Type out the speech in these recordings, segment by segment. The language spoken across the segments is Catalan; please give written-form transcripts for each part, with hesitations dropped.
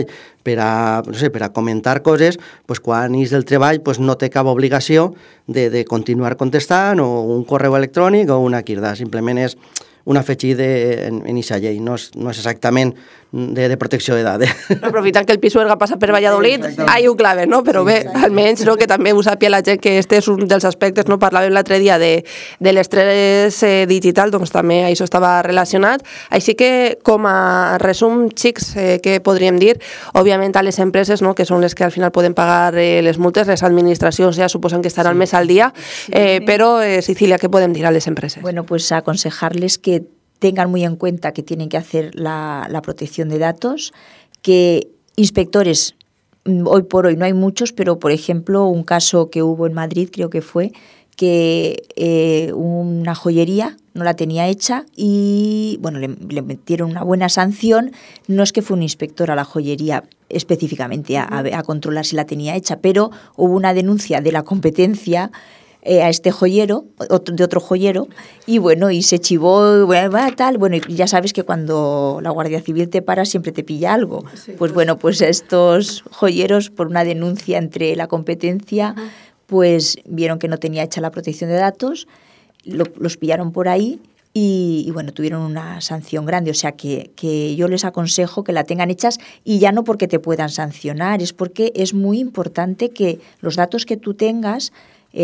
no sé, per a comentar coses, pues, quan és del treball pues, no té cap obligació de continuar contestant o un correu electrònic o una quirda, simplement és un afegit en aquesta llei, no és exactament de protecció de dades. Aprofitant que el Pisuerga passa per Valladolid, ahí ho claven, no? Però bé, almenys no, que també ho sàpia la gent que este és un dels aspectes, no? Parlàvem l'altre dia de l'estrès digital, doncs també això estava relacionat. Així que, com a resum, xics, que podríem dir, òbviament a les empreses, no? Que són les que al final poden pagar les multes, les administracions ja suposen que estaran més al dia, però, Cecilia, ¿qué podem dir a les empreses? Bueno, pues aconsejarles que tengan muy en cuenta que tienen que hacer la protección de datos, que inspectores, hoy por hoy no hay muchos, pero por ejemplo un caso que hubo en Madrid, creo que fue, que una joyería no la tenía hecha y bueno, le metieron una buena sanción. No es que fue un inspector a la joyería específicamente a controlar si la tenía hecha, pero hubo una denuncia de la competencia a este joyero, de otro joyero, y bueno, y se chivó, tal, bueno, y ya sabes que cuando la Guardia Civil te para siempre te pilla algo. Sí, pues bueno, pues estos joyeros, por una denuncia entre la competencia, pues vieron que no tenía hecha la protección de datos, los pillaron por ahí y bueno, tuvieron una sanción grande. O sea que yo les aconsejo que la tengan hechas, y ya no porque te puedan sancionar, es porque es muy importante que los datos que tú tengas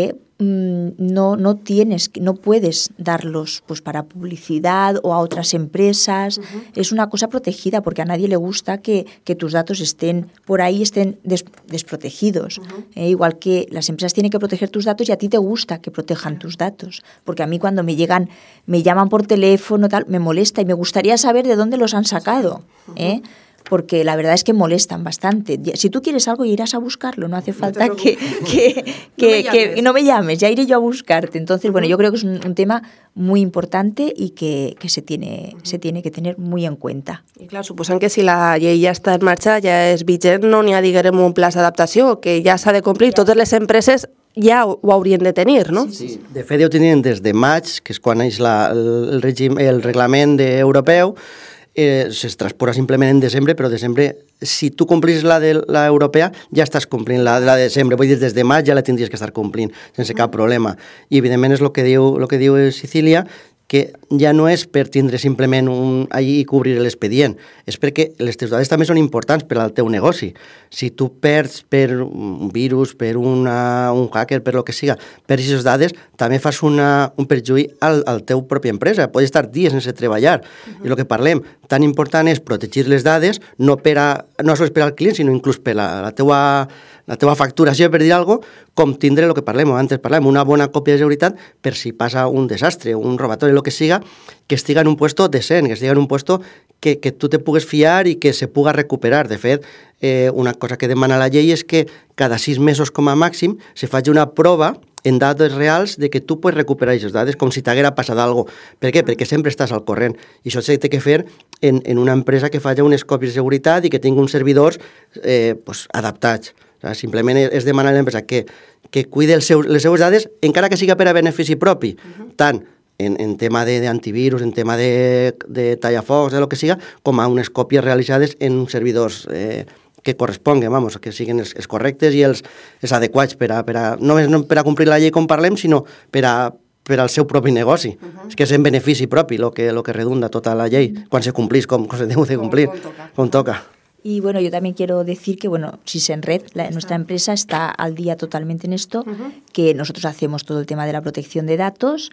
no puedes darlos pues para publicidad o a otras empresas. Es una cosa protegida, porque a nadie le gusta que tus datos estén por ahí, estén desprotegidos. Igual que las empresas tienen que proteger tus datos, y a ti te gusta que protejan tus datos, porque a mí cuando me llaman por teléfono, tal, me molesta y me gustaría saber de dónde los han sacado, porque la verdad es que molestan bastante. Si tú quieres algo, irás a buscarlo, no hace falta que no me llames, ya iré yo a buscarte. Entonces, bueno, yo creo que es un tema muy importante y que se tiene que tener muy en cuenta. I clar, suposant que si la llei ja està en marxa, ja és vigent, no n'hi ha, diguem, un pla d'adaptació, que ja s'ha de complir, totes les empreses ja ho haurien de tenir, no? Sí. De fet, ja ho tenien des de maig, que és quan és el reglament europeu. Se transpora simplement en desembre, però desembre, si tu complis la de l'europea, ja estàs complint la de desembre. Vull dir, des de maig ja la tindries que estar complint, sense cap problema. I, evidentment, és el que diu Cecília, que ja no és per tindre simplement allí i cobrir l'expedient, és perquè les teves dades també són importants per al teu negoci. Si tu perds per un virus, per un hacker, per lo que siga, perds aquestes dades, també fas un perjuí al teu pròpia empresa. Pots estar dies sense treballar. I el que parlem, tan important és protegir les dades, no sols per al client, sinó inclús per la teva facturació, per dir alguna cosa, com tindre el que antes parlem, una bona còpia de seguretat per si passa un desastre, un robatori, el que siga, que estiga en un puesto decent, que estiga en un puesto que tu te pugues fiar i que se puga recuperar. De fet, una cosa que demana la llei és que cada 6 mesos com a màxim se faci una prova en dades reals de que tu pots recuperar aquestes dades com si t'haguera passat alguna cosa. Per què? Perquè sempre estàs al corrent. I això s'ha de fer en una empresa que faci unes còpies de seguretat i que tingui uns servidors adaptats. O sigui, simplement és demanar a l'empresa que cuidi les seues dades, encara que siga per a benefici propi, tant en tema d'antivirus, en tema de tallafocs, de lo que siga, com a unes còpies realitzades en uns servidors que corresponguen, que siguin els correctes i els adequats no per a complir la llei com parlem, sinó per al seu propi negoci. És que és en benefici propi el que redunda tota la llei, quan se complís com se deu de complir, com toca. Y bueno, yo también quiero decir que, bueno, Sisenred, nuestra empresa, está al día totalmente en esto, que nosotros hacemos todo el tema de la protección de datos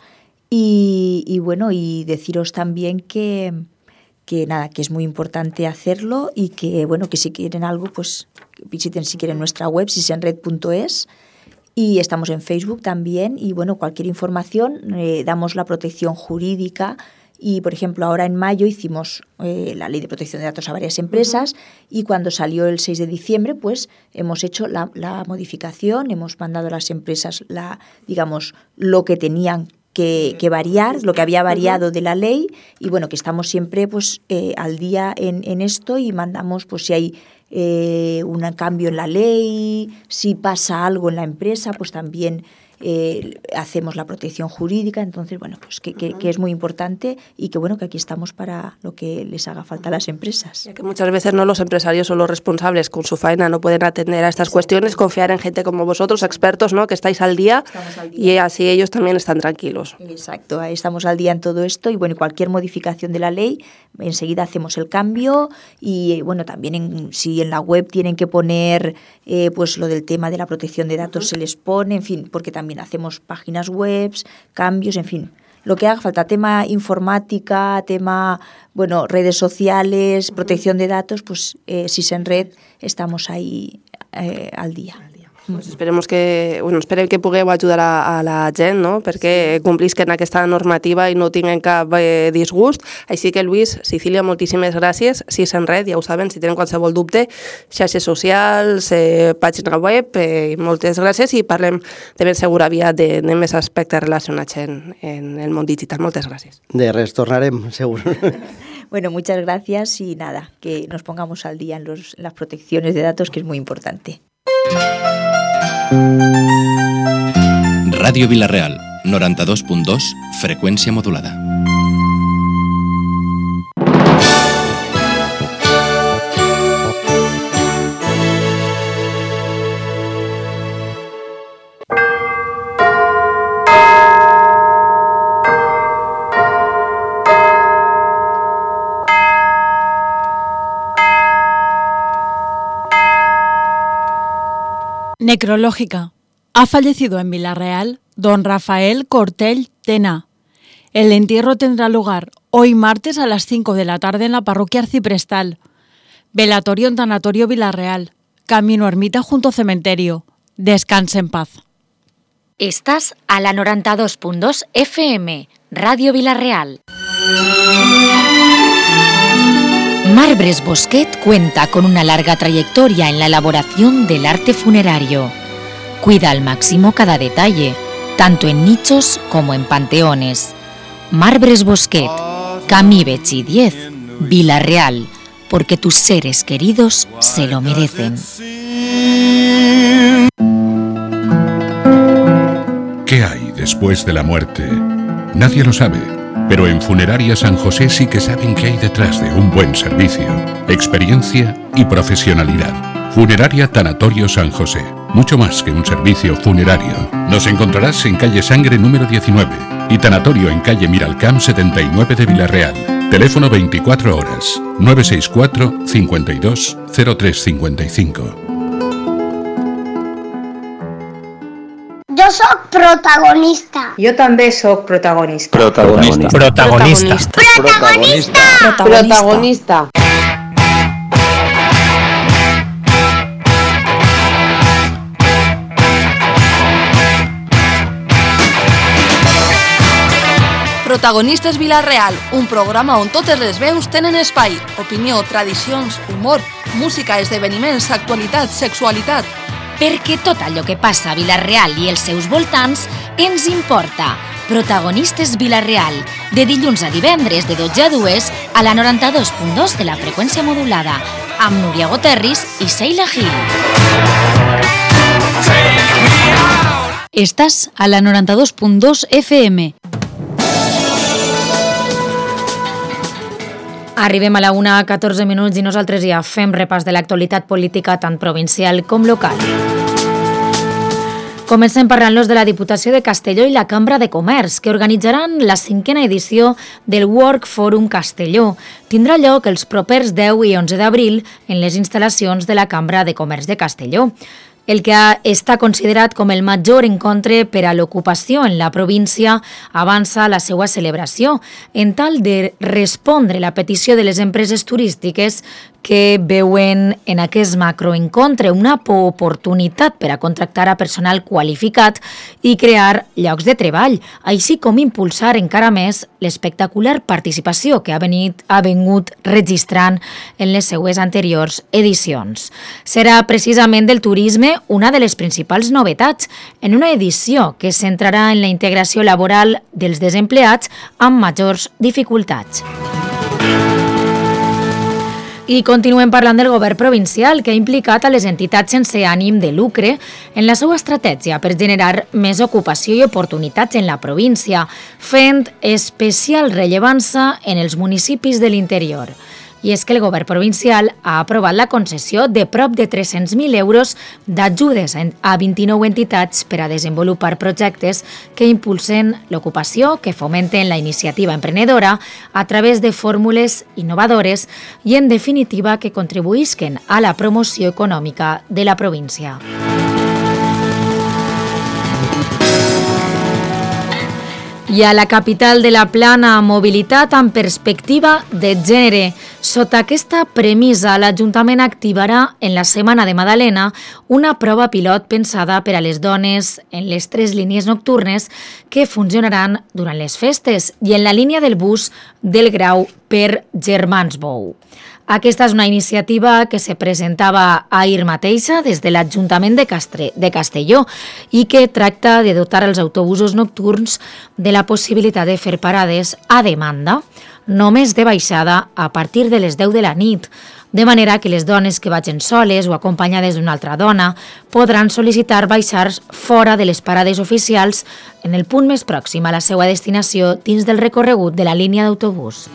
y bueno, y deciros también que nada, que es muy importante hacerlo y que, bueno, que si quieren algo, pues visiten si quieren nuestra web, sisenred.es, y estamos en Facebook también, y bueno, cualquier información, damos la protección jurídica. Y, por ejemplo, ahora en mayo hicimos la ley de protección de datos a varias empresas y cuando salió el 6 de diciembre, pues hemos hecho la modificación, hemos mandado a las empresas lo que tenían que variar, lo que había variado de la ley y, bueno, que estamos siempre pues al día en esto y mandamos pues si hay un cambio en la ley, si pasa algo en la empresa, pues también hacemos la protección jurídica, entonces, bueno, pues que es muy importante y que, bueno, que aquí estamos para lo que les haga falta a las empresas. Ya que muchas veces no los empresarios o los responsables con su faena no pueden atender a estas cuestiones, confiar en gente como vosotros, expertos, ¿no?, que estáis al día, y así ellos también están tranquilos. Exacto, ahí estamos al día en todo esto y, bueno, cualquier modificación de la ley, enseguida hacemos el cambio y, bueno, también si en la web tienen que poner pues lo del tema de la protección de datos se les pone, en fin, porque también hacemos páginas web, cambios, en fin, lo que haga falta, tema informática, tema, bueno, redes sociales, protección de datos, pues Sisenred estamos ahí al día. Pues esperem que pugueu ajudar a la gent, no?, perquè complisquen aquesta normativa i no tinguen cap disgust. Així que, Lluís, Cecília, moltíssimes gràcies. Sisenred, ja ho saben, si tenen qualsevol dubte, xarxes socials, pàgina web, moltes gràcies, i parlem de ben segur aviat de més aspectes relacionats en el món digital. Moltes gràcies. De res, tornarem, segur. Bueno, muchas gracias y nada, que nos pongamos al día en las protecciones de datos, que es muy importante. Ràdio Vila-real, 92.2, freqüència modulada. Necrológica. Ha fallecido en Vila-real don Rafael Cortell Tena. El entierro tendrá lugar hoy martes a las 5 de la tarde en la parroquia arciprestal. Velatorio en Tanatorio Vila-real. Camino Ermita junto cementerio. Descanse en paz. Estás a la 92.2 FM, Radio Vila-real. Marbres Bosquet cuenta con una larga trayectoria en la elaboración del arte funerario. Cuida al máximo cada detalle, tanto en nichos como en panteones. Marbres Bosquet, Camí Betxí 10, Vila-real, porque tus seres queridos se lo merecen. ¿Qué hay después de la muerte? Nadie lo sabe. Pero en Funeraria San José sí que saben qué hay detrás de un buen servicio, experiencia y profesionalidad. Funeraria Tanatorio San José, mucho más que un servicio funerario. Nos encontrarás en calle Sangre número 19 y Tanatorio en calle Miralcamp 79 de Vila-real. Teléfono 24 horas, 964 52 0355. Jo sóc protagonista. Jo també sóc protagonista. Protagonista. Protagonista. Protagonista. Protagonista. Protagonistes Vila-real, un programa on totes les veus tenen espai. Opinió, tradicions, humor, música, esdeveniments, actualitat, sexualitat. Perquè tot allò que passa a Vila-real i els seus voltants ens importa. Protagonistes Vila-real, de dilluns a divendres de 12 a 2 a la 92.2 de la freqüència modulada, amb Núria Goterris i Sheila Gil. Estàs a la 92.2 FM. Arribem a la 1:14 i nosaltres ja fem repàs de l'actualitat política tant provincial com local. Comencem parlant-los de la Diputació de Castelló i la Cambra de Comerç, que organitzaran la 5a edició del Work Forum Castelló. Tindrà lloc els propers 10 i 11 d'abril en les instal·lacions de la Cambra de Comerç de Castelló. El que està considerat com el major encontre per a l'ocupació en la província avança la seva celebració, en tal de respondre la petició de les empreses turístiques que veuen en aquest macroencontre una oportunitat per a contractar a personal qualificat i crear llocs de treball, així com impulsar encara més l'espectacular participació que ha vingut registrant en les seues anteriors edicions. Serà precisament del turisme una de les principals novetats en una edició que es centrarà en la integració laboral dels desempleats amb majors dificultats. I continuem parlant del govern provincial, que ha implicat a les entitats sense ànim de lucre en la seva estratègia per generar més ocupació i oportunitats en la província, fent especial rellevància en els municipis de l'interior. I és que el govern provincial ha aprovat la concessió de prop de 300.000 euros d'ajudes a 29 entitats per a desenvolupar projectes que impulsen l'ocupació, que fomenten la iniciativa emprenedora a través de fórmules innovadores i, en definitiva, que contribuïsquen a la promoció econòmica de la província. I a la capital de la Plana, mobilitat amb perspectiva de gènere. Sota aquesta premissa, l'Ajuntament activarà en la Setmana de Madalena una prova pilot pensada per a les dones en les 3 línies nocturnes que funcionaran durant les festes i en la línia del bus del Grau per Germans Bou. Aquesta és una iniciativa que se presentava ahir mateixa des de l'Ajuntament de Castelló i que tracta de dotar els autobusos nocturns de la possibilitat de fer parades a demanda, només de baixada a partir de les 10 de la nit, de manera que les dones que vagin soles o acompanyades d'una altra dona podran sol·licitar baixar fora de les parades oficials en el punt més pròxim a la seva destinació dins del recorregut de la línia d'autobús.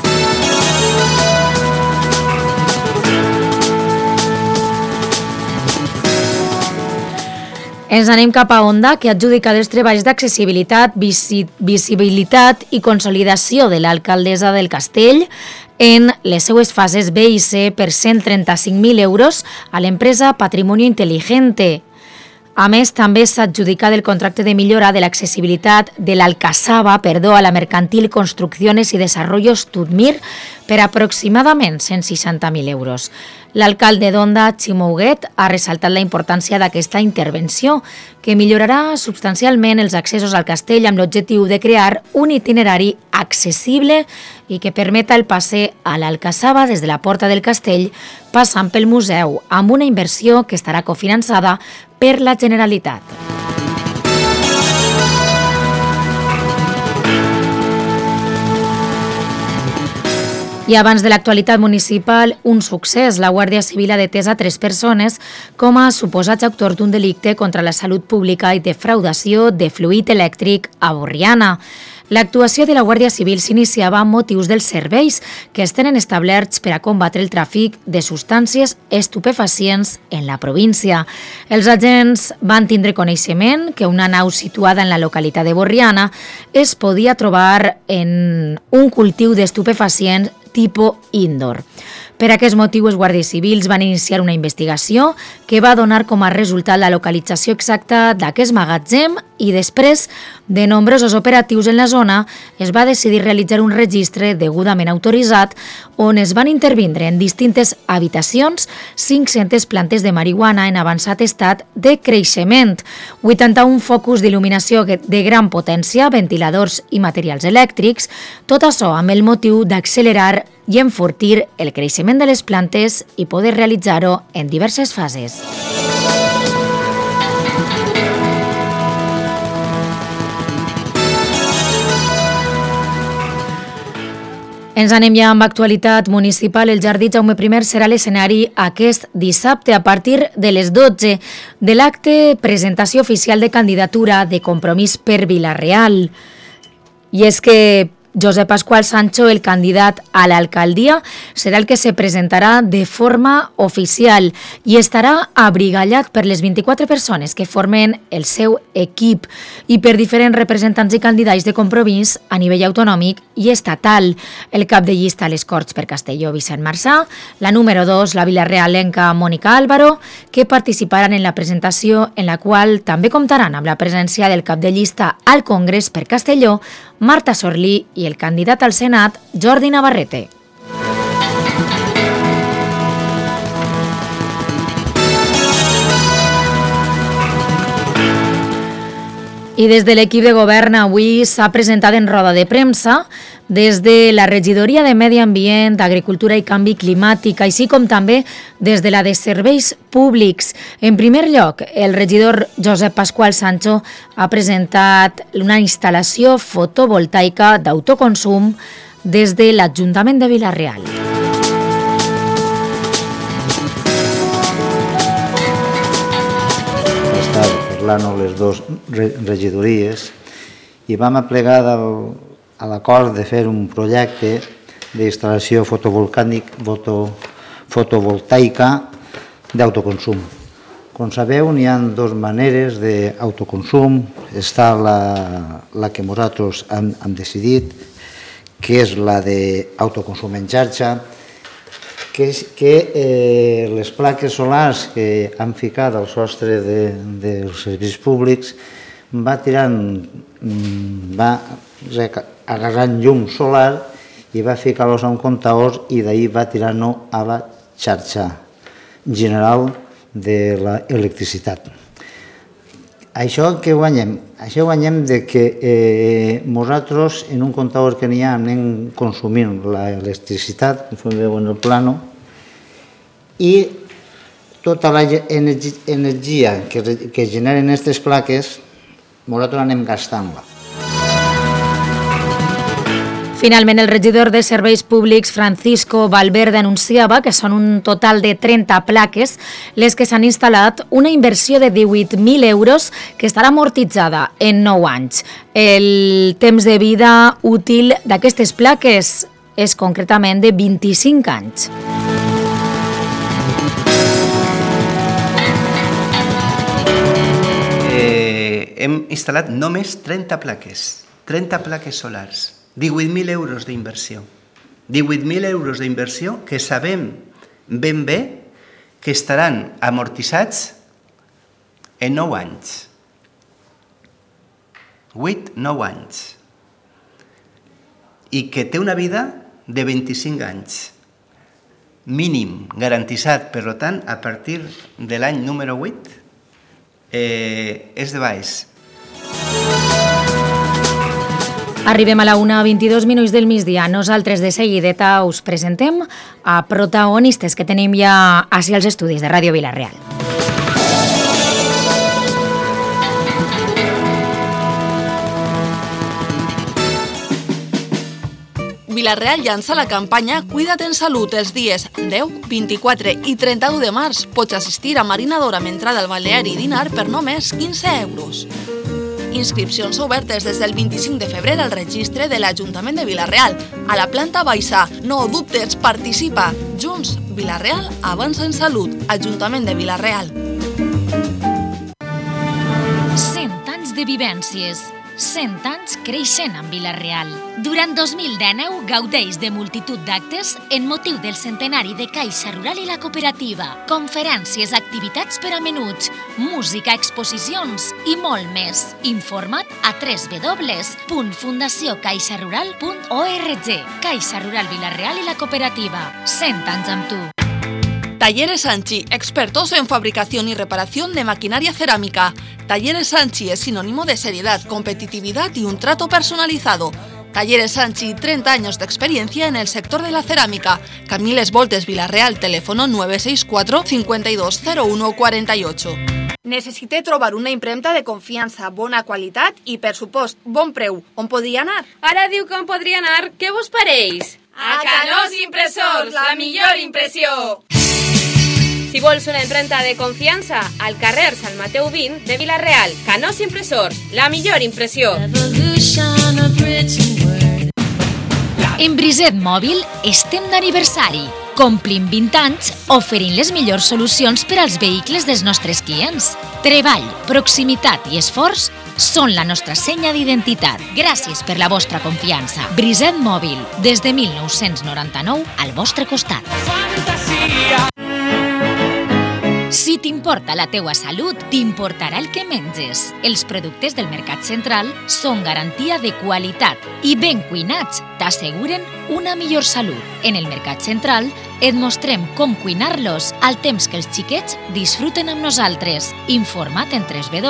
Ens anem cap a Onda, que ha adjudicat els treballs d'accessibilitat, visibilitat i consolidació de l'alcaldessa del Castell en les seues fases B i C per 135.000 euros a l'empresa Patrimonio Inteligente. A més, també s'ha adjudicat el contracte de millora de l'accessibilitat de l'Alcazaba, a la Mercantil Construcciones y Desarrollos Tudmir, per aproximadament 160.000 euros. L'alcalde d'Onda, Ximo Huguet, ha ressaltat la importància d'aquesta intervenció, que millorarà substancialment els accessos al castell amb l'objectiu de crear un itinerari accessible i que permeta el passe a l'Alcazaba des de la porta del castell, passant pel museu, amb una inversió que estarà cofinançada per la Generalitat. I abans de l'actualitat municipal, un succés. La Guàrdia Civil ha detès a 3 persones com a suposats autors d'un delicte contra la salut pública i defraudació de fluid elèctric a Borriana. L'actuació de la Guàrdia Civil s'iniciava amb motius dels serveis que es tenen establerts per a combatre el tràfic de substàncies estupefacients en la província. Els agents van tindre coneixement que una nau situada en la localitat de Borriana es podia trobar en un cultiu d'estupefacients tipus indoor. Per aquest motiu, els guàrdies civils van iniciar una investigació que va donar com a resultat la localització exacta d'aquest magatzem i després de nombrosos operatius en la zona es va decidir realitzar un registre degudament autoritzat on es van intervindre en distintes habitacions 500 plantes de marihuana en avançat estat de creixement, 81 focus d'il·luminació de gran potència, ventiladors i materials elèctrics, tot això amb el motiu d'accelerar i enfortir el creixement de les plantes i poder realitzar-ho en diverses fases. Ens anem ja amb actualitat municipal. El Jardí Jaume I serà l'escenari aquest dissabte a partir de les 12 de l'acte presentació oficial de candidatura de Compromís per Vila-real. I és que Josep Pasqual Sancho, el candidat a l'alcaldia, serà el que se presentarà de forma oficial i estarà abrigallat per les 24 persones que formen el seu equip i per diferents representants i candidats de Compromís a nivell autonòmic i estatal. El cap de llista a les Corts per Castelló, Vicent Marçà, la número 2, la vilarealenca Mònica Álvaro, que participaran en la presentació en la qual també comptaran amb la presència del cap de llista al Congrés per Castelló, Marta Sorlí, i el candidat al Senat, Jordi Navarrete. I des de l'equip de govern avui s'ha presentat en roda de premsa des de la Regidoria de Medi Ambient, Agricultura i Canvi Climàtic, així com també des de la de Serveis Públics. En primer lloc, el regidor Josep Pasqual Sancho ha presentat una instal·lació fotovoltaica d'autoconsum des de l'Ajuntament de Vila-real. plano les dues regidories i vam aplegar a l'acord de fer un projecte d'instal·lació fotovoltaica d'autoconsum. Com sabeu, n'hi ha dues maneres d'autoconsum. Està la que nosaltres hem decidit, que és la d'autoconsum en xarxa, que les plaques solars que han ficat al sostre dels serveis públics va agarrant llum solar i va ficar-los a un comptador i d'ahir va tirant-ho a la xarxa general de l'electricitat. Això què guanyem? Això guanyem que nosaltres en un comptador que n'hi ha anem consumint l'electricitat, com veu en el plano, i tota l'energia que generen aquestes plaques nosaltres anem gastant-la. Finalment, el regidor de Serveis Públics, Francisco Valverde, anunciava que són un total de 30 plaques les que s'han instal·lat, una inversió de 18.000 euros que estarà amortitzada en 9 anys. El temps de vida útil d'aquestes plaques és concretament de 25 anys. Hem instal·lat només 30 plaques solars. 18.000 euros d'inversió. 18.000 euros d'inversió que sabem ben bé que estaran amortitzats en 9 anys. 8-9 anys. I que té una vida de 25 anys. Mínim, garantitzat. Per tant, a partir de l'any número 8 és de baix. Arribem a la 1:22 del migdia. Nosaltres de seguideta us presentem a protagonistes que tenim ja ací als estudis de Ràdio Vila-real. Vila-real llança la campanya Cuida't en Salut els dies 10, 24 i 31 de març. Pots assistir a marinadora amb entrada al balneari i dinar per només 15 euros. Inscripcions obertes des del 25 de febrer al registre de l'Ajuntament de Vila-real. A la planta baixa, no dubtes, participa. Junts, Vila-real avança en salut. Ajuntament de Vila-real. 100 anys de vivències. 100 anys creixent amb Vila-real. Durant 2019 gaudeix de multitud d'actes en motiu del centenari de Caixa Rural i la Cooperativa, conferències, activitats per a menuts, música, exposicions i molt més. Informa't a www.fundaciocaixarural.org. Caixa Rural Vila-real i la Cooperativa. 100 anys amb tu. Talleres Sanchi, expertos en fabricación y reparación de maquinaria cerámica. Talleres Sanchi es sinónimo de seriedad, competitividad y un trato personalizado. Talleres Sanchi, 30 años de experiencia en el sector de la cerámica. Camiles Voltes, Vila-real, teléfono 964 520148. Necessite trobar una impremta de confiança, bona qualitat i, per supost, bon preu. On podria anar? Ara diu que on podria anar. Què vos pareix? A Canós Impressors, la millor impressió! Si vols una impremta de confiança, al carrer Sant Mateu 20 de Vila-real. Canós Impressors, la millor impressió. En Briset Mòbil estem d'aniversari. Complim 20 anys oferint les millors solucions per als vehicles dels nostres clients. Treball, proximitat i esforç són la nostra senya d'identitat. Gràcies per la vostra confiança. Briset Mòbil, des de 1999 al vostre costat. Si t'importa la teua salut, t'importarà el que menges. Els productes del Mercat Central són garantia de qualitat i ben cuinats t'asseguren una millor salut. En el Mercat Central et mostrem com cuinar-los al temps que els xiquets disfruten amb nosaltres. Informa't en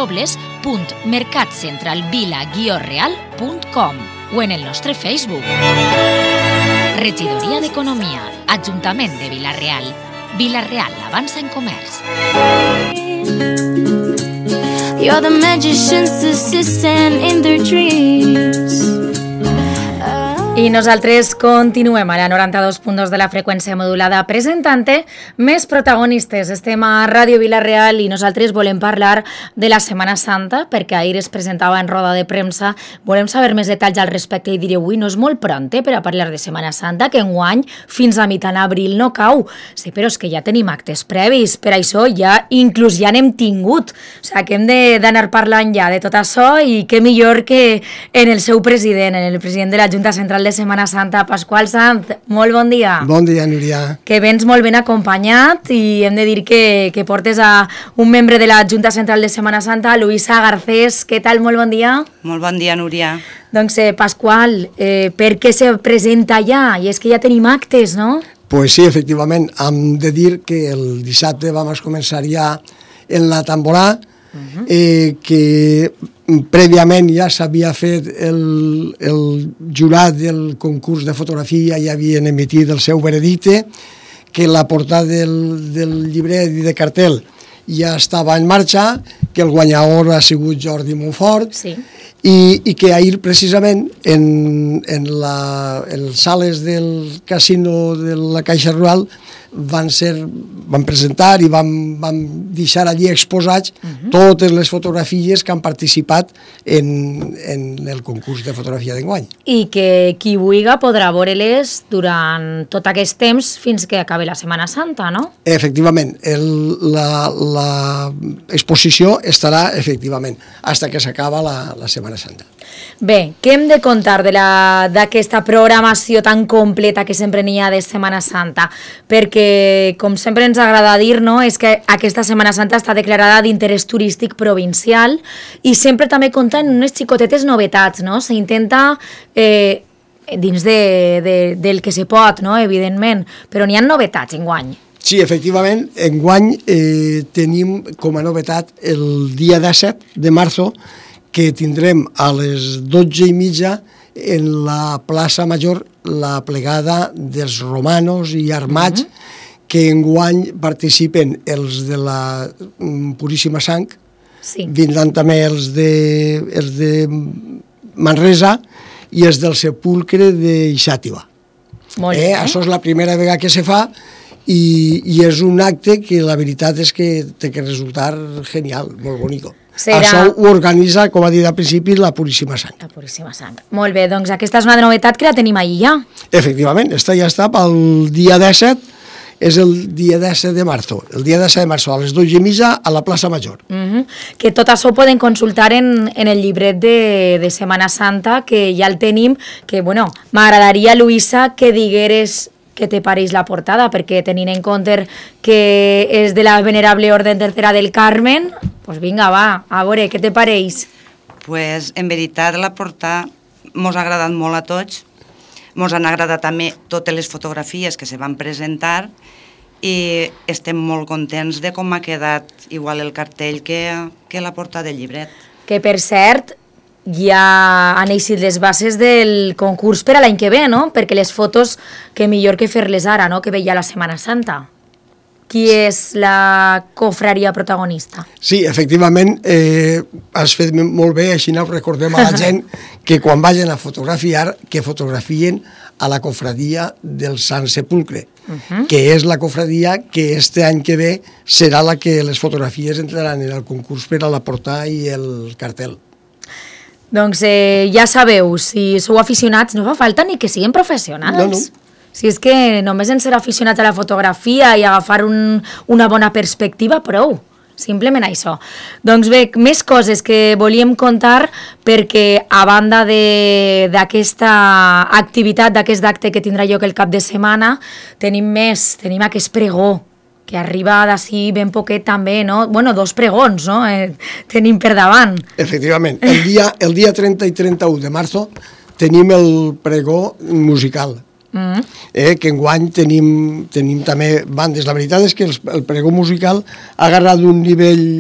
www.mercatcentralvila-real.com o en el nostre Facebook. Regidoria d'Economia, Ajuntament de Vila-real. Vila-real avança en comerç. You're the magician's assistant in their dreams. I nosaltres continuem a la 92.2 de la freqüència modulada presentant-te més protagonistes. Estem a Ràdio Vila-real i nosaltres volem parlar de la Setmana Santa perquè ahir es presentava en roda de premsa. Volem saber més detalls al respecte i diré, ui, no és molt pront per a parlar de Setmana Santa, que enguany fins a mitjan abril no cau. Sí, però és que ja tenim actes previs, per això ja inclús ja n'hem tingut. O sigui, que hem d'anar parlant ja de tot això i què millor que en el seu president, en el president de la Junta Central de Setmana Santa, Pasqual Sanz. Molt bon dia. Bon dia, Núria. Que vens molt ben acompanyat i hem de dir que portes a un membre de la Junta Central de Setmana Santa, Luisa Garcés. Què tal? Molt bon dia. Molt bon dia, Núria. Doncs, Pasqual, per què se presenta ja? I és que ja tenim actes, no? Pues sí, efectivament. Hem de dir que el dissabte vam començar ja en la tamborà, que prèviament ja s'havia fet el jurat del concurs de fotografia, ja havien emitit el seu veredicte, que la portada del llibret i de cartel ja estava en marxa, que el guanyador ha sigut Jordi Montfort, sí. I que ahir precisament en les sales del casino de la Caixa Rural van presentar i van deixar allí exposats totes les fotografies que han participat en el concurs de fotografia d'enguany. I que qui vulgui podrà veure-les durant tot aquest temps fins que acabi la Setmana Santa, no? Efectivament, l'exposició estarà efectivament fins que s'acaba la Setmana Santa. Bé, què hem de contar d'aquesta programació tan completa que sempre n'hi ha de Setmana Santa? Perquè, com sempre ens agrada dir, no, és que aquesta Setmana Santa està declarada d'interès turístic provincial i sempre també compta en unes xicotetes novetats, no? S'intenta dins del que se pot, no?, evidentment, però n'hi ha novetats enguany. Sí, efectivament, enguany tenim com a novetat el dia 17 de març, que tindrem a les 12:30 en la plaça Major la plegada dels romanos i armats, que enguany participen els de la Puríssima Sang, vindran també els de Manresa i els del Sepulcre de Xàtiva. Això és la primera vegada que se fa i és un acte que la veritat és que té que resultar genial, molt bonic. Això ho organitza, com ha dit al principi, la Puríssima Sang. La Puríssima Sang. Molt bé, doncs aquesta és una novetat que la tenim ahir ja. Efectivament, ja està pel dia 17, és el dia 17 de març. El dia 17 de març a les 12:30 a la plaça Major. Que tot això ho poden consultar en el llibret de Setmana Santa, que ja el tenim, que, bueno, m'agradaria, Luisa, que digueres què te pareix la portada, perquè tenint en compte que és de la Venerable Orden Tercera del Carmen, doncs vinga, va, a veure, què te pareix? Pues, en veritat, la portada mos ha agradat molt a tots, mos han agradat també totes les fotografies que se van presentar i estem molt contents de com ha quedat igual el cartell que la portada del llibret. Que, per cert, ja han eixit les bases del concurs per a l'any que ve, no? Perquè les fotos, que millor que fer-les ara, no?, que veia la Setmana Santa. Qui és la cofraria protagonista? Sí, efectivament, has fet molt bé, així no recordem a la gent que quan vagin a fotografiar, que fotografien a la cofradia del Sant Sepulcre, que és la cofradia que este any que ve serà la que les fotografies entraran en el concurs per a la portada i el cartel. Doncs ja sabeu, si sou aficionats, no fa falta ni que siguin professionals. No. Si és que només en ser aficionats a la fotografia i agafar una bona perspectiva, prou. Simplement això. Doncs bé, més coses que volíem contar perquè a banda d'aquesta activitat, d'aquest acte que tindrà lloc el cap de setmana, tenim aquest pregó que arriba d'ací ben poquet també, no? Bueno, 2 pregons, no? Tenim per davant. Efectivament. El dia 30 i 31 de març tenim el pregó musical, que enguany tenim també bandes. La veritat és que el pregó musical ha agarrat un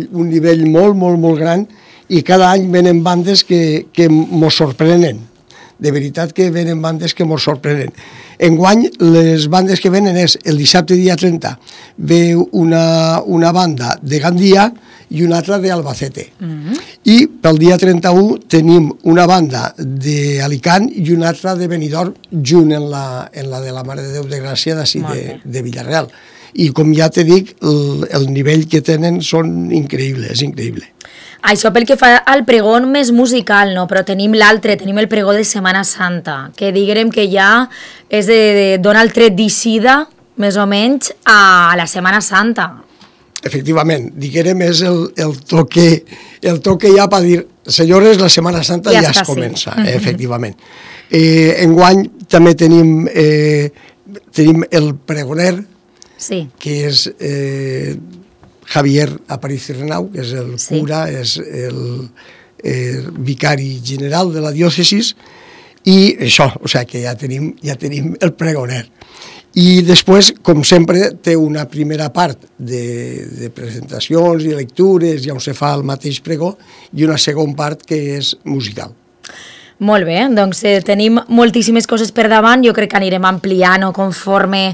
nivell molt, molt, molt gran i cada any venen bandes que mos sorprenen. de veritat que venen bandes que mos sorprenen. Enguany, les bandes que venen és el dissabte dia 30 ve una banda de Gandia i una altra d'Albacete. I pel dia 31 tenim una banda d'Alicant i una altra de Benidorm junt en la de la Mare de Déu de Gràcia d'ací de Villarreal. I com ja te dic, el nivell que tenen són increïbles, és increïble. Això pel que fa al pregó més musical, no? Però tenim l'altre, tenim el pregó de Setmana Santa, que diguem que ja dona el tret d'eixida, més o menys, a la Setmana Santa. Efectivament, diguem, és el toque ja per dir, senyores, la Setmana Santa ja es comença, efectivament. Enguany també tenim el pregoner, que és Javier Aparici Renau, que és el cura, és el vicari general de la diòcesis, i això, o sigui que ja tenim el pregoner. I després, com sempre, té una primera part de presentacions i lectures, ja on se fa el mateix pregó, i una segona part que és musical. Molt bé, doncs tenim moltíssimes coses per davant, jo crec que anirem ampliant conforme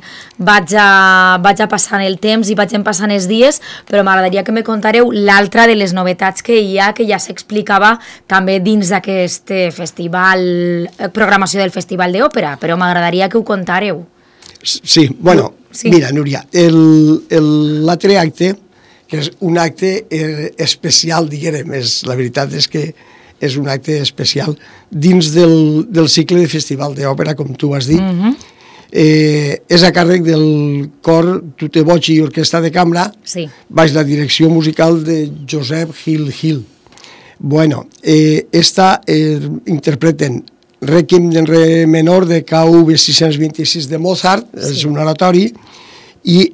vaig passant el temps i vagin passant els dies, però m'agradaria que me contareu l'altra de les novetats que hi ha, que ja s'explicava també dins d'aquest festival, programació del Festival d'Òpera, però m'agradaria que ho contareu. Sí, bueno, mira, Núria, l'altre acte, que és un acte especial, diguem, la veritat és que és un acte especial dins del cicle de Festival d'Òpera, com tu has dit. És a càrrec del cor Tute Bocci i Orquestra de Cambra, baix la direcció musical de Josep Gil. Bueno, interpreten Requiem en re menor de KV 626 de Mozart, és un oratori, i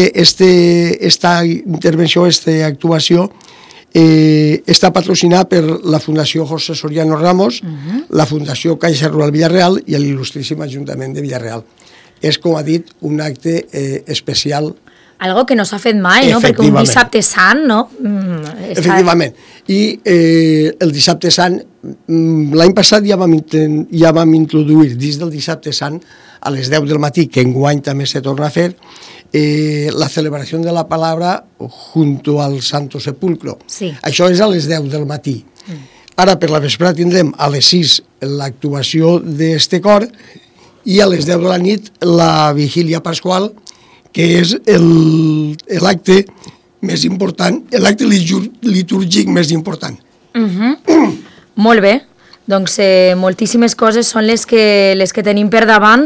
esta intervenció, esta actuació, està patrocinada per la Fundació José Soriano Ramos, la Fundació Caixa Rural Villarreal i l'il·lustríssim Ajuntament de Villarreal. És, com ha dit, un acte especial. Algo que no s'ha fet mai, no? Perquè un dissabte sant, no? Efectivament. I el dissabte sant, l'any passat ja vam introduir dins del dissabte sant a les 10 del matí, que enguany també se torna a fer, la celebració de la palabra junto al Santo Sepulcro. Això és a les 10 del matí. Ara per la vesprada tindrem a les 6 l'actuació d'este cor i a les 10 de la nit la vigília pasqual, que és l'acte més important, l'acte litúrgic més important. Molt bé, doncs moltíssimes coses són les que tenim per davant.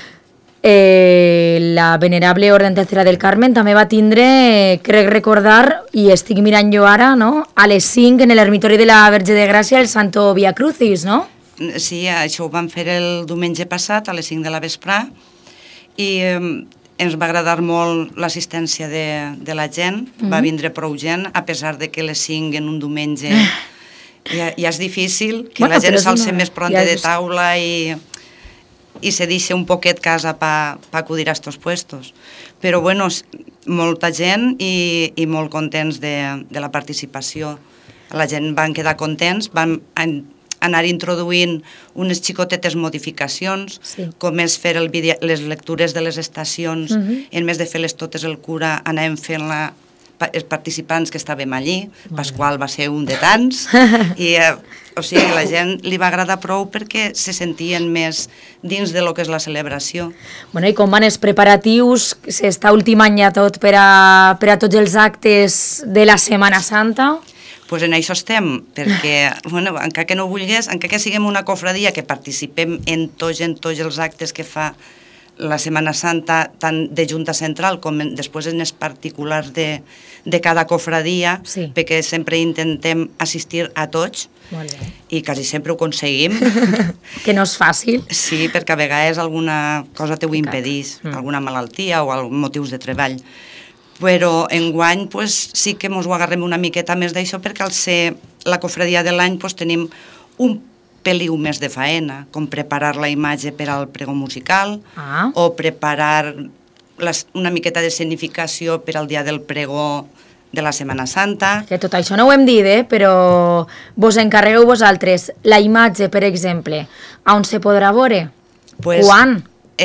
La venerable Orden Tercera del Carmen també va tindre, crec recordar, i estic mirant jo ara, no? A les 5 en l'ermitori de la Verge de Gràcia el Santo Via Crucis, no? Sí, això ho vam fer el diumenge passat a les 5 de la vesprà i ens va agradar molt l'assistència de la gent, va vindre prou gent, a pesar de que les 5 en un diumenge ja és difícil, que la gent s'alça més pronta de taula i se deixa un poquet casa per acudir a estos puestos. Però, bueno, molta gent i molt contents de la participació. La gent van quedar contents, van anar introduint unes xicotetes modificacions, com és fer les lectures de les estacions, en més de fer-les totes el cura, anàvem fent els participants que estàvem allí, Pasqual va ser un de tants, i o sigui, la gent li va agradar prou perquè se sentien més dins de lo que és la celebració. Bueno, i com van els preparatius? S'està ultimant ja tot per a tots els actes de la Setmana Santa? Doncs en això estem, perquè, bueno, encara que no vulgués, encara que siguem una cofradia que participem en tots els actes que fa la Setmana Santa, tant de Junta Central com després en els particulars de cada cofradia, perquè sempre intentem assistir a tots i quasi sempre ho aconseguim. Que no és fàcil. Sí, perquè a vegades alguna cosa t'ho impedís, alguna malaltia o motius de treball. Però enguany sí que ens ho agarrem una miqueta més d'això perquè al ser la cofradia de l'any tenim un peliu més de faena, com preparar la imatge per al pregó musical o preparar una miqueta d'escenificació per al dia del pregó de la Setmana Santa. Que tot això no ho hem dit, però vos encarregueu vosaltres la imatge, per exemple, on se podrà veure? Pues, quan?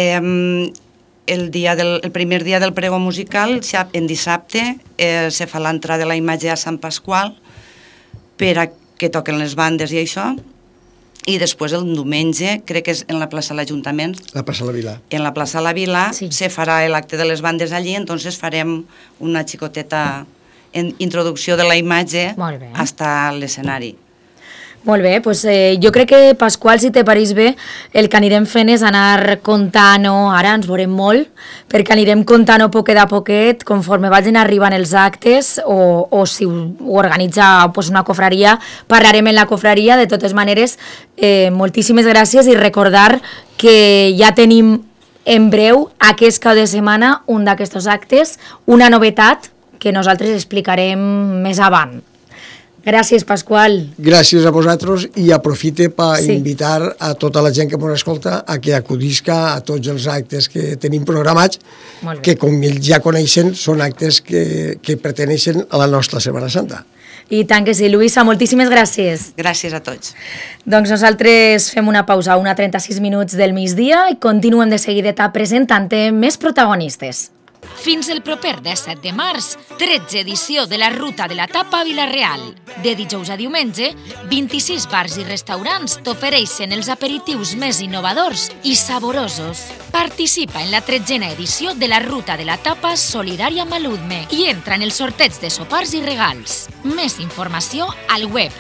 El primer dia del pregó musical, en dissabte, se fa l'entrada de la imatge a Sant Pasqual per a que toquen les bandes i això, i després el diumenge, crec que és en la plaça de l'Ajuntament, la plaça de la Vila. En la plaça de la Vila se farà l'acte de les bandes allí, entonces farem una xicoteta introducció de la imatge fins a l'escenari. Molt bé, doncs jo crec que, Pasqual, si te pareix bé, el que anirem fent és anar contant-ho, ara ens veurem molt, perquè anirem contant-ho poquet a poquet, conforme vagin arribant els actes, o si ho organitza una cofraria, parlarem en la cofraria. De totes maneres, moltíssimes gràcies i recordar que ja tenim en breu, aquest cap de setmana, un d'aquests actes, una novetat que nosaltres explicarem més avant. Gràcies, Pasqual. Gràcies a vosaltres i aprofite per invitar a tota la gent que ens escolta a que acudisca a tots els actes que tenim programats, que com ja coneixen són actes que perteneixen a la nostra Setmana Santa. I tant que sí, Luisa, moltíssimes gràcies. Gràcies a tots. Doncs nosaltres fem una pausa, 1:36 minuts del migdia, i continuem de seguideta presentant-te més protagonistes. Fins el proper 17 de març, 13 edició de la Ruta de la Tapa a Vila-real. De dijous a diumenge, 26 bars i restaurants t'ofereixen els aperitius més innovadors i saborosos. Participa en la 13a edició de la Ruta de la Tapa Solidària Maludme i entra en el sorteig de sopars i regals. Més informació al web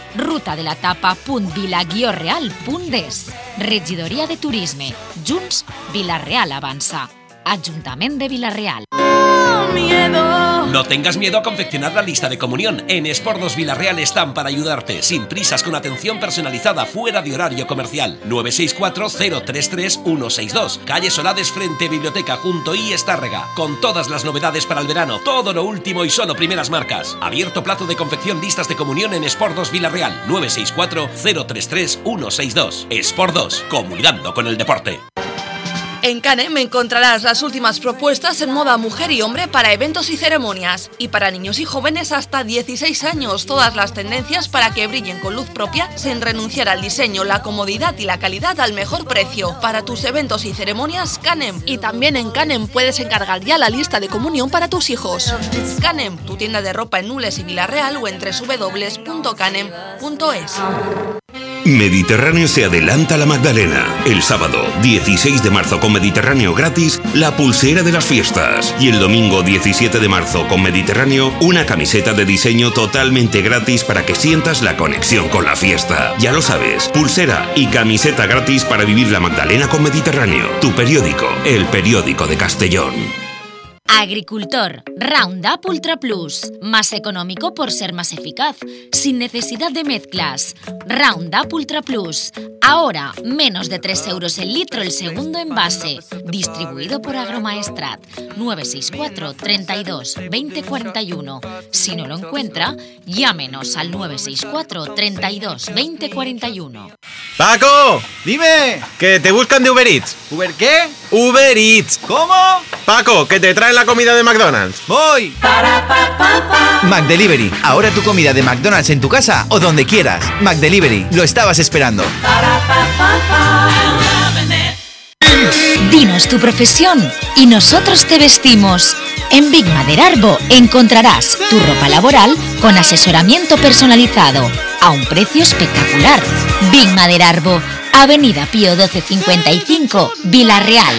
rutadelatapa.vila-real.es. Regidoria de Turisme. Junts, Vila-real avança. Ayuntamiento de Vila-real. No tengas miedo a confeccionar la lista de comunión. En Espordos Vila-real están para ayudarte, sin prisas, con atención personalizada, fuera de horario comercial. 964-033-162, calle Solades frente Biblioteca, junto I Estárrega. Con todas las novedades para el verano, todo lo último y solo primeras marcas. Abierto plazo de confección listas de comunión en Espordos Vila-real. 964-033-162. Espordos, comunicando con el deporte. En Canem encontrarás las últimas propuestas en moda mujer y hombre para eventos y ceremonias. Y para niños y jóvenes hasta 16 años, todas las tendencias para que brillen con luz propia sin renunciar al diseño, la comodidad y la calidad al mejor precio. Para tus eventos y ceremonias, Canem. Y también en Canem puedes encargar ya la lista de comunión para tus hijos. Canem, tu tienda de ropa en Nules y Vila-real o en www.canem.es. Mediterráneo se adelanta a la Magdalena. El sábado 16 de marzo con Mediterráneo gratis, la pulsera de las fiestas. Y el domingo 17 de marzo con Mediterráneo, una camiseta de diseño totalmente gratis para que sientas la conexión con la fiesta. Ya lo sabes, pulsera y camiseta gratis para vivir la Magdalena con Mediterráneo. Tu periódico, el periódico de Castellón. Agricultor, Roundup Ultra Plus, más económico por ser más eficaz, sin necesidad de mezclas. Roundup Ultra Plus, ahora menos de 3 euros el litro el segundo envase, distribuido por Agromaestrat, 964 32 20 41. Si no lo encuentra, llámenos al 964 32 20 41. ¡Paco! ¡Dime! Que te buscan de Uber Eats. ¿Uber qué? ¡Uber Eats! ¿Cómo? Paco, que te traen la comida de McDonald's. ¡Voy! McDelivery. Ahora tu comida de McDonald's en tu casa o donde quieras. McDelivery. Lo estabas esperando. Dinos tu profesión y nosotros te vestimos. En Big Maderarbo encontrarás tu ropa laboral con asesoramiento personalizado a un precio espectacular. Big Maderarbo, Avenida Pío 1255, Vila-real.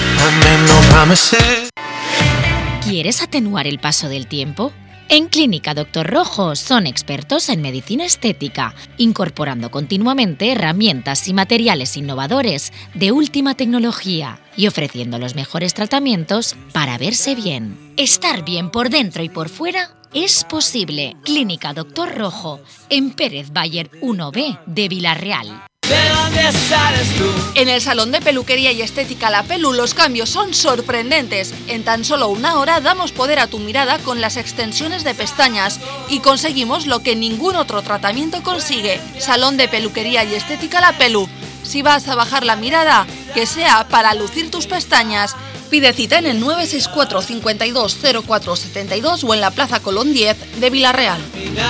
¿Quieres atenuar el paso del tiempo? En Clínica Dr. Rojo son expertos en medicina estética, incorporando continuamente herramientas y materiales innovadores de última tecnología y ofreciendo los mejores tratamientos para verse bien. Estar bien por dentro y por fuera es posible. Clínica Dr. Rojo, en Pérez Bayer 1B de Vila-real. En el salón de peluquería y estética La Pelu los cambios son sorprendentes. En tan solo una hora damos poder a tu mirada con las extensiones de pestañas y conseguimos lo que ningún otro tratamiento consigue. Salón de peluquería y estética La Pelu. Si vas a bajar la mirada, que sea para lucir tus pestañas. Pide cita en el 964 52 04 72 o en la Plaza Colón 10 de Vila-real.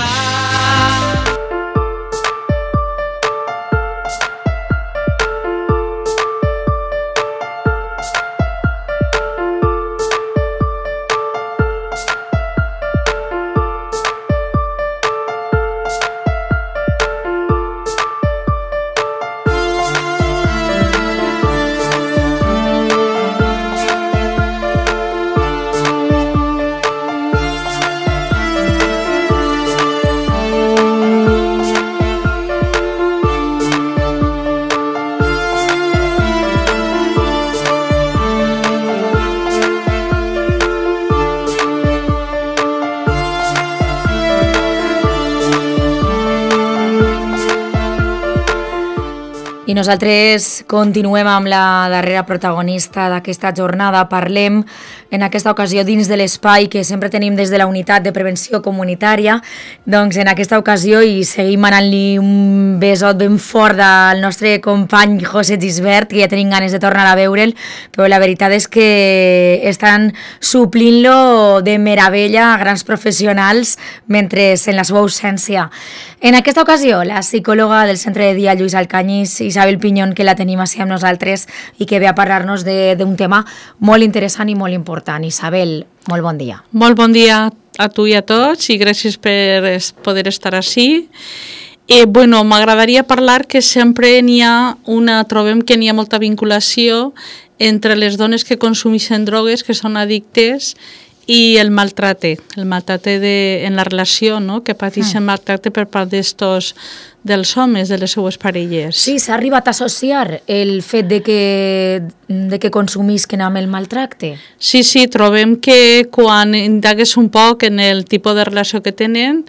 I nosaltres continuem amb la darrera protagonista d'aquesta jornada. Parlem en aquesta ocasió dins de l'espai que sempre tenim des de la unitat de prevenció comunitària. Doncs en aquesta ocasió i seguim anant-li un besot ben fort del nostre company José Gisbert, que ja tenim ganes de tornar a veure'l, però la veritat és que estan suplint-lo de meravella a grans professionals mentre en la seva ausència. En aquesta ocasió, la psicòloga del Centre de Dia Lluís Alcañiz, Isabel Piñón, que la tenim així amb nosaltres i que ve a parlar-nos d'un tema molt interessant i molt important. Isabel, molt bon dia. Molt bon dia a tu i a tots i gràcies per poder estar així. M'agradaria parlar que sempre trobem que n'hi ha molta vinculació entre les dones que consumeixen drogues, que són addictes, i el maltracte en la relació, no? Que pateixen maltracte per part dels homes, de les seues parelles. Sí, s'ha arribat a associar el fet de que consumisquen amb el maltracte. Sí, trobem que quan indagues un poc en el tipus de relació que tenen,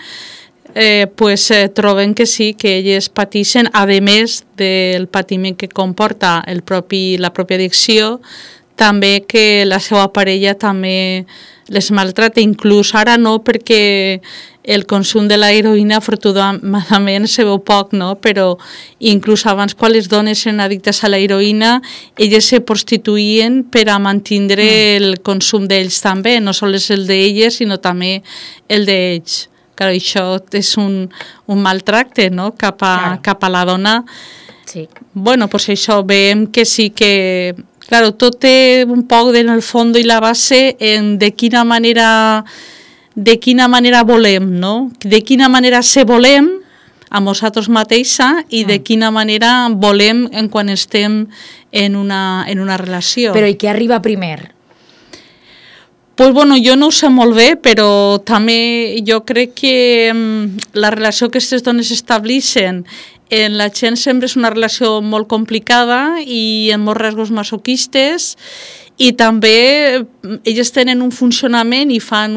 trobem que sí, que elles pateixen, a més del patiment que comporta la pròpia addicció, també que la seva parella també les maltrata, inclús ara no, perquè el consum de la heroïna afortunadament se veu poc, no? Però inclús abans, quan les dones eren addictes a la heroïna, elles se prostituïen per a mantenir el consum d'ells també, no sols el d'elles, sinó també el d'ells. Clar, això és un maltracte, no? Cap a la dona. Sí. Això veiem que sí que... Claro, tot té un poc en el fons i la base de quina manera volem, no? De quina manera se volem a nosaltres mateixa i de quina manera volem quan estem en una relació. Però i què arriba primer? Jo no ho sé molt bé, però també jo crec que la relació que aquestes dones estableixen en la gent sempre és una relació molt complicada i amb molts rasgos masoquistes, i també elles tenen un funcionament i fan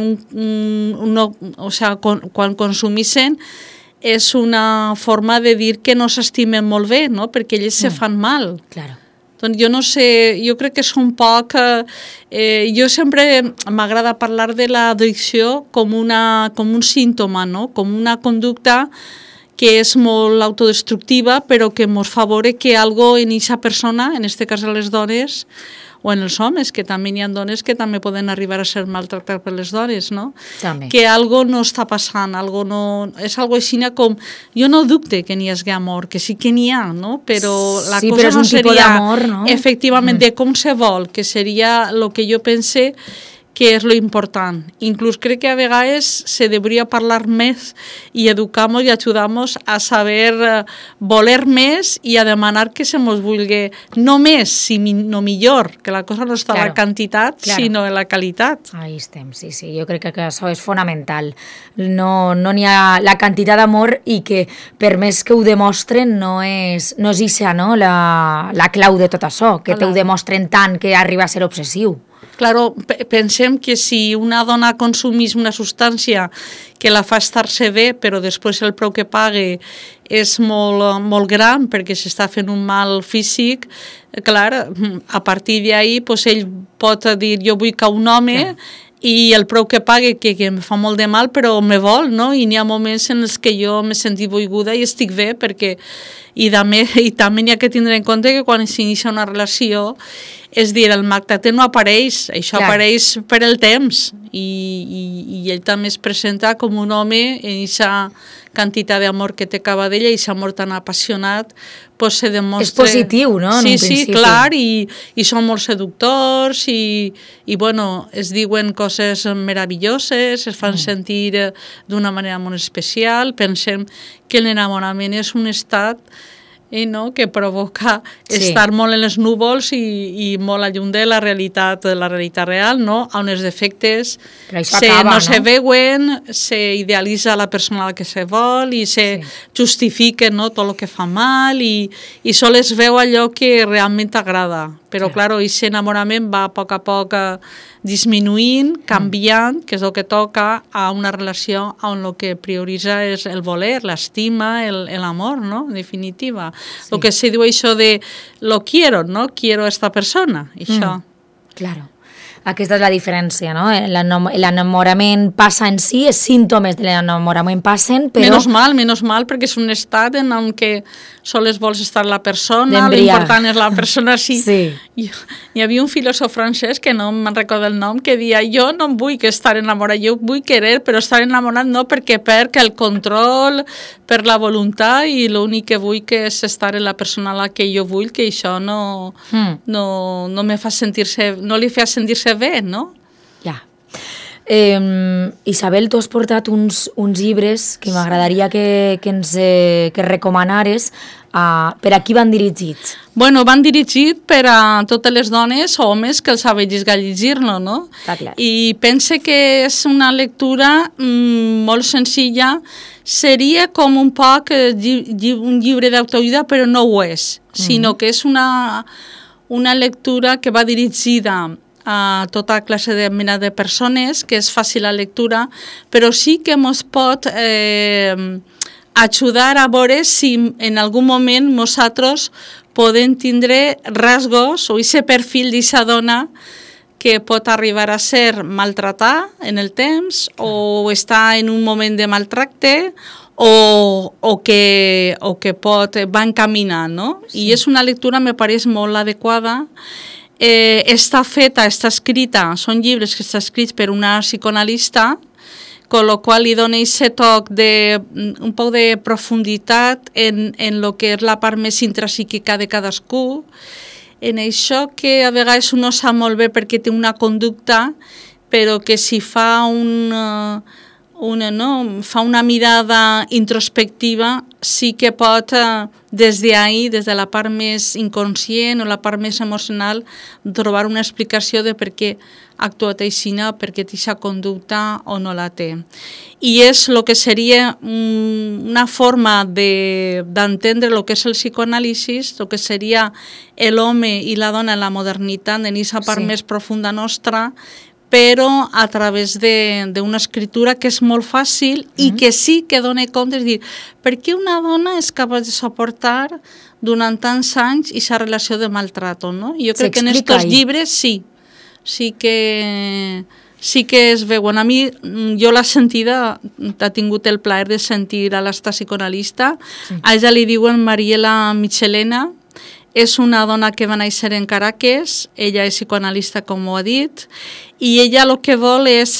quan consumeixen és una forma de dir que no s'estimen molt bé, no? Perquè elles se fan mal. Claro. Doncs jo no sé, jo crec que és un poc... jo sempre m'agrada parlar de l'addicció com un símptoma, no? Com una conducta que és molt autodestructiva, però que ens favore que algo en aquesta persona, en aquest cas a les dones, o en els homes, que també hi ha dones que també poden arribar a ser maltractats per les dones, no? També. Que algo no està passant, és algo així com... Jo no dubte que n'hi hagi amor, que sí que n'hi ha, no? Però la cosa però és no un tipus seria d'amor, no? Efectivament de com se vol, que seria el que jo pense que és lo important. Inclús crec que a vegades se debería parlar més i educar-nos i ajudar-nos a saber voler més i a demanar que se mos vulgui no més, sinó millor, que la cosa no està en la quantitat, sinó en la qualitat. Ahí estem, sí. Jo crec que això és fonamental. No n'hi ha la quantitat d'amor i que per més que ho demostren no és ixa, no? La clau de tot això, que te ho demostren tant que arriba a ser obsessiu. Claro, pensem que si una dona consumís una substància que la fa estar-se bé, però després el preu que pague és molt gran perquè s'està fent un mal físic, clar, a partir d'ahí ell pot dir jo vull que un home i el preu que pague, que em fa molt de mal, però me vol, no? I n'hi ha moments en els que jo m'he sentit volguda i estic bé, perquè... I també n'hi ha que tindre en compte que quan s'inicia una relació, és dir, el maltracte no apareix, això apareix per el temps, i ell també es presenta com un home en aquesta quantitat d'amor que té cava d'ella, i aquest amor tan apassionat, pues se demostra... És positiu, no?, en un principi. Sí, clar, i són molt seductors, i bueno, es diuen coses meravelloses, es fan sentir d'una manera molt especial. Pensem que l'enamorament és un estat no? Que provoca estar molt en les núvols i molt lluny de la realitat real, no? On els defectes no se veuen, s'idealitza la persona a la que se vol i se justifica, no? Tot el que fa mal i sol es veu allò que realment agrada. Però, clar, aquest enamorament va a poc disminuint, canviant, que és el que toca a una relació on el que prioritza és el voler, l'estima, l'amor, no? En definitiva. El que se diu això de lo quiero, no? Quiero a esta persona, això. Claro. Aquesta és la diferència, no? L'enamorament passa en si, els símptomes de l'enamorament passen, però... Menos mal, perquè és un estat en què sols vols estar la persona, l'important és la persona, sí. Hi havia un filòsof francès, que no me'n recordo el nom, que deia, jo no vull estar enamorat, jo vull querer, però estar enamorat no, perquè perc el control, per la voluntat, i l'únic que vull és estar en la persona a la que jo vull, que això no me fa sentir-se, no li fa sentir-se bé, no? Ja. Isabel, tu has portat uns llibres que m'agradaria que recomanares. Per a qui van dirigits? Bueno, van dirigits per a totes les dones o homes que els ha vegis llegir-lo, no? I pense que és una lectura molt senzilla. Seria com un poc un llibre d'autoajuda, però no ho és, sinó que és una lectura que va dirigida a tota classe de mena de persones, que és fàcil la lectura, però sí que ens pot ajudar a veure si en algun moment nosaltres podem tindre rasgos o aquest perfil d'aquesta dona que pot arribar a ser maltratada en el temps o està en un moment de maltracte o que va encaminant, no? I és una lectura, me pareix, molt adequada. Està escrita, són llibres que està escrits per una psicoanalista, con lo qual li dona aquest toc un poc de profunditat en el que és la part més intrapsíquica de cadascú, en això que a vegades no sap molt bé perquè té una conducta, però que si fa una mirada introspectiva, sí que pot, des de la part més inconscient o la part més emocional, trobar una explicació de per què ha actuat així, per què té aquesta conducta o no la té. I és el que seria una forma d'entendre el que és el psicoanàlisi, el que seria l'home i la dona en la modernitat, en aquesta part més profunda nostra, però a través d'una escritura que és molt fàcil i que sí que dona compte, és dir, per què una dona és capaç de suportar durant tants anys aquesta relació de maltrato, no? Jo crec que en aquests llibres sí que es veuen. A mi, jo l'he sentida, ha tingut el plaer de sentir a l'esta psicoanalista, a ella li diuen Mariela Michelena. És una dona que va néixer en Caracas, ella és psicoanalista, com ho ha dit, i ella el que vol és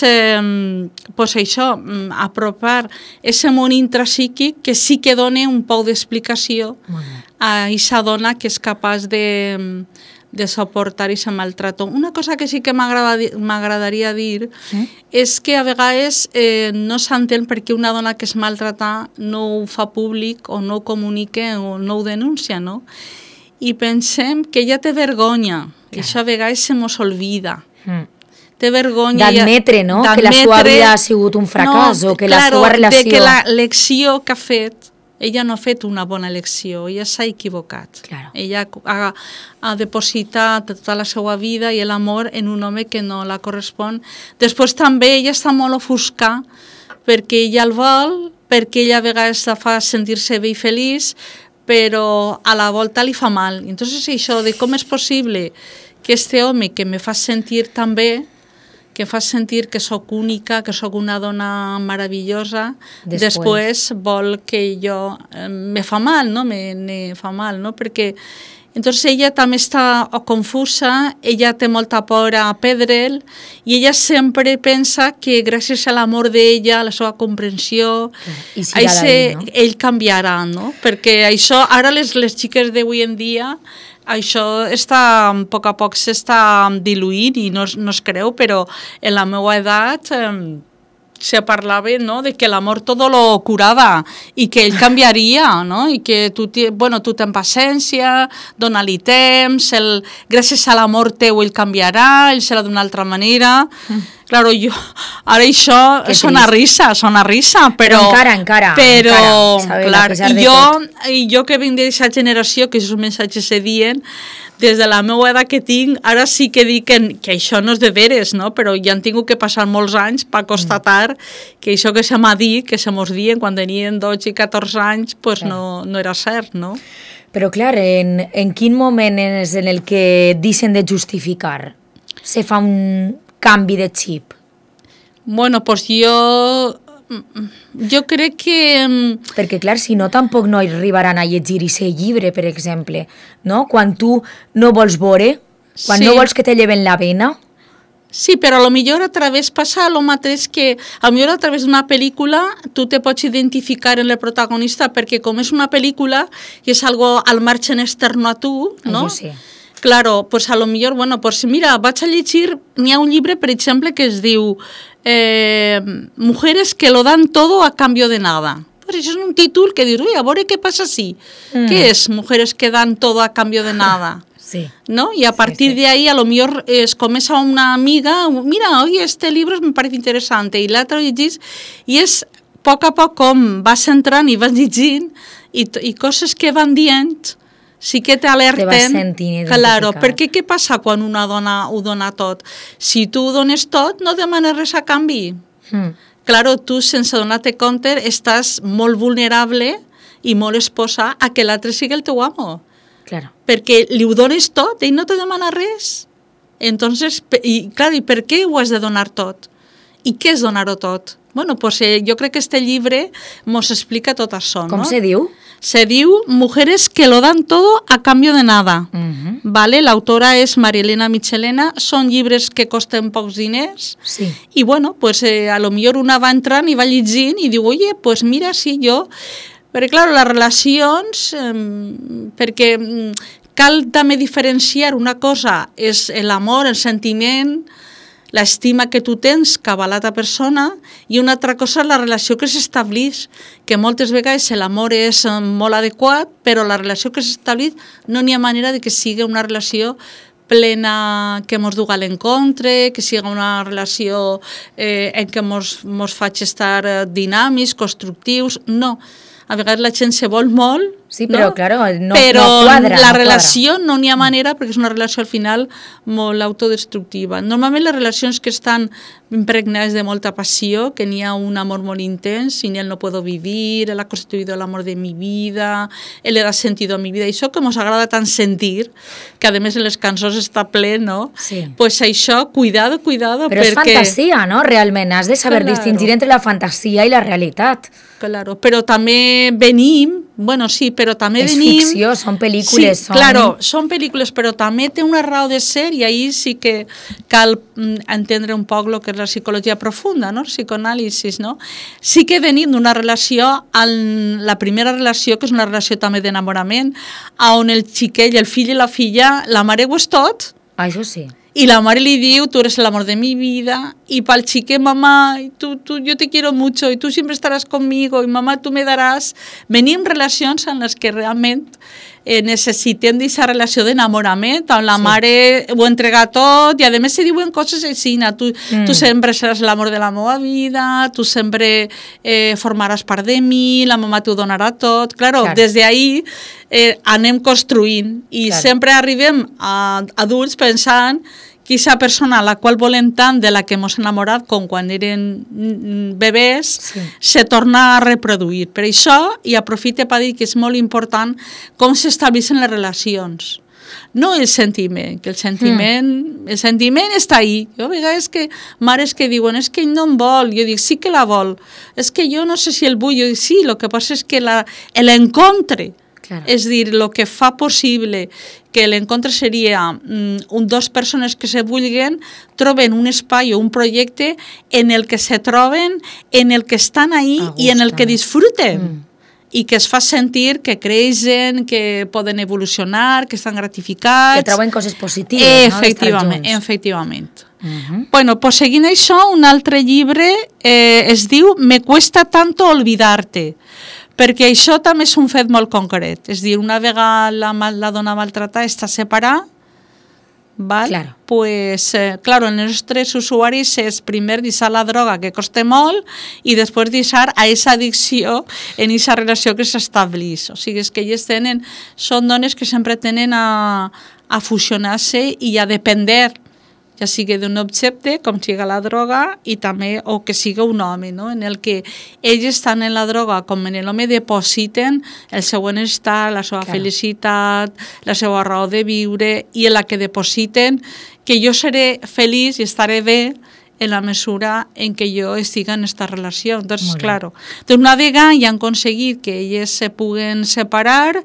apropar aquest món intrapsíquic que sí que dona un poc d'explicació a aquesta dona que és capaç de suportar aquest maltrato. Una cosa que sí que m'agradaria dir és que a vegades no s'entén per què una dona que es maltrata no ho fa públic o no ho comunica o no ho denuncia, no? I pensem que ella té vergonya, que això a vegades se mos olvida. Té vergonya... D'admetre, no?, que la seva vida ha sigut un fracàs o que la seva relació... De que l'elecció que ha fet, ella no ha fet una bona elecció, ella s'ha equivocat. Ella ha depositat tota la seva vida i l'amor en un home que no la correspon. Després també ella està molt ofuscada perquè ella el vol, perquè ella a vegades la fa sentir-se bé i feliç, però a la volta li fa mal. Entonces això de com és possible que este home que me fa sentir tan bé, que que em fa sentir que sóc única, que sóc una dona meravellosa, després vol que jo... me fa mal, no? Me fa mal, no? Perquè entonces ella també està confusa, ella té molta por a perdre'l i ella sempre pensa que gràcies a l'amor d'ella, a la seva comprensió, ell canviarà, no? Perquè això, ara les xiques d'avui en dia, això està, a poc s'està diluint i no es creu, però en la meva edat se parlava, no?, de que l'amor todo lo curava i que ell canviaria, no?, i que tu tens paciència, dona-li temps, gràcies a l'amor teu ell canviarà, ell serà d'una altra manera. Claro, ara això sona risa, però... Encara. Clar, i jo que vinc d'aquesta generació, que aquests missatges se diuen, des de la meva edat que tinc, ara sí que dic que això no és de veres, no? Però ja han tingut que passar molts anys per constatar que això que se m'ha dit, que se mos dien quan tenien 12 i 14 anys, pues no era cert, no? Però clar, en quin moment és en el que deixen de justificar? Se fa un canvi de xip? Bueno, pues jo crec que... Perquè, clar, si no, tampoc no arribaran a llegir aquest llibre, per exemple, no? Quan tu no vols veure, quan no vols que te lleven la vena... Sí, però a lo millor a través passa el mateix que a lo millor a través d'una pel·lícula tu te pots identificar en el protagonista perquè com és una pel·lícula i és algo al margen externo a tu, no? Això sí. Claro, pues a lo millor, bueno, pues mira, vaig a llegir, n'hi ha un llibre, per exemple, que es diu Mujeres que lo dan todo a cambio de nada. Pues això és un títol que dius, ui, a veure què passa així. Què és Mujeres que dan todo a cambio de nada? Sí. ¿No? Y a partir de ahí, a lo mejor comienza una amiga, mira, oye, este libro me parece interesante, y l'altre llegís, i és a poc com vas entrant i vas llegint, i coses que van dient, sí que t'alerten. Te vas sentint identificat. Claro, perquè què passa quan una dona ho dona tot? Si tu ho dones tot, no demanes res a canvi. Claro, tu, sense donar-te compte, estàs molt vulnerable i molt exposa a que l'altre sigui el teu amo. Claro. Perquè li ho dones tot, ell no te demana res. Entonces, i per què ho has de donar tot? I què és donar-ho tot? Bueno, pues jo crec que este llibre mos explica tot això, no? Com se diu? Se diu Mujeres que lo dan todo a cambio de nada. ¿Vale? L'autora és María Elena Michelena, són llibres que costen pocs diners, i bueno, pues a lo millor una va entrant i va llegint i diu, oye, pues mira, sí, jo... Perquè, clar, les relacions, perquè cal també diferenciar una cosa, és l'amor, el sentiment, l'estima que tu tens cap a l'altra persona, i una altra cosa és la relació que s'estableix, que moltes vegades l'amor és molt adequat, però la relació que s'estableix no n'hi ha manera de que sigui una relació plena, que mos duga a l'encontre, que sigui una relació en què mos faig estar dinàmics, constructius, no. A vegades la gent se vol molt, sí, però, no? Claro, no quadra. La relació no n'hi ha manera perquè és una relació al final molt autodestructiva. Normalment les relacions que estan impregnades de molta passió, que n'hi ha un amor molt intens, sin él no puedo vivir, él ha constituido el amor de mi vida, él le da sentido a mi vida, això que ens agrada tant sentir, que a més en les cançons està ple, no? Sí. Pues això, cuidado, Però perquè... és fantasia, no? Realment, has de saber distingir entre la fantasia i la realitat. Claro, però també venim, bueno, sí, però també venim... És ficció, són pel·lícules. Sí, claro, són pel·lícules, però també té una raó de ser i ahí sí que cal entendre un poc el que és la psicologia profunda, no? El psicoanàlisis, no? Sí que venim d'una relació, la primera relació, que és una relació també d'enamorament, on el xiquet, el fill i la filla, la mare ho és tot. Això sí. Y la madre le diu, tú eres el amor de mi vida, y para el chique, mamá, yo te quiero mucho, y tú siempre estarás conmigo, y mamá, tú me daràs. Venim relacions en les que realment necessitem d'aquesta relació d'enamorament, on la mare ho entrega tot, i a més se diuen coses així, tu sempre seràs l'amor de la meva vida, tu sempre formaràs part de mi, la mama t'ho donarà tot. Claro, des d'ahí anem construint, i sempre arribem a adults pensant que aquesta persona a la qual volem tant, de la que ens hem enamorat com quan eren bebès, se torna a reproduir. Per això, i aprofite per dir que és molt important com s'estableixen les relacions. no el sentiment, que el sentiment està ahí. Jo a vegades que mares que diuen és que ell no em vol, jo dic sí que la vol, és que jo no sé si el vull, jo dic sí, el que passa és que l'encontre, és dir, el que fa possible que l'encontre seria dos persones que se vulguen, troben un espai o un projecte en el que se troben, en el que estan ahí i en el que disfruten. I que es fa sentir que creixen, que poden evolucionar, que estan gratificats. Que troben coses positives, Efectivament. Bueno, pues seguint això, un altre llibre es diu Me cuesta tanto olvidarte, perquè això també és un fet molt concret. És dir, una vegada la dona maltratada està separada, ¿vale? Claro. Pues, claro, els nostres usuaris és primer deixar la droga, que costa molt, i després deixar a aquesta addicció en aquesta relació que s'estableix. O sigui, és que elles són dones que sempre tenen a fusionar-se i a depender, ja sigui d'un objecte, com siga la droga, i també, o que siga un home, no? En el que ells estan en la droga, com en l'home depositen el seu benestar, la seva felicitat, la seva raó de viure, i en la que depositen que jo seré feliç i estaré bé en la mesura en què jo estigui en aquesta relació. Entonces, claro, d'una vegada ja han aconseguit que elles se puguen separar,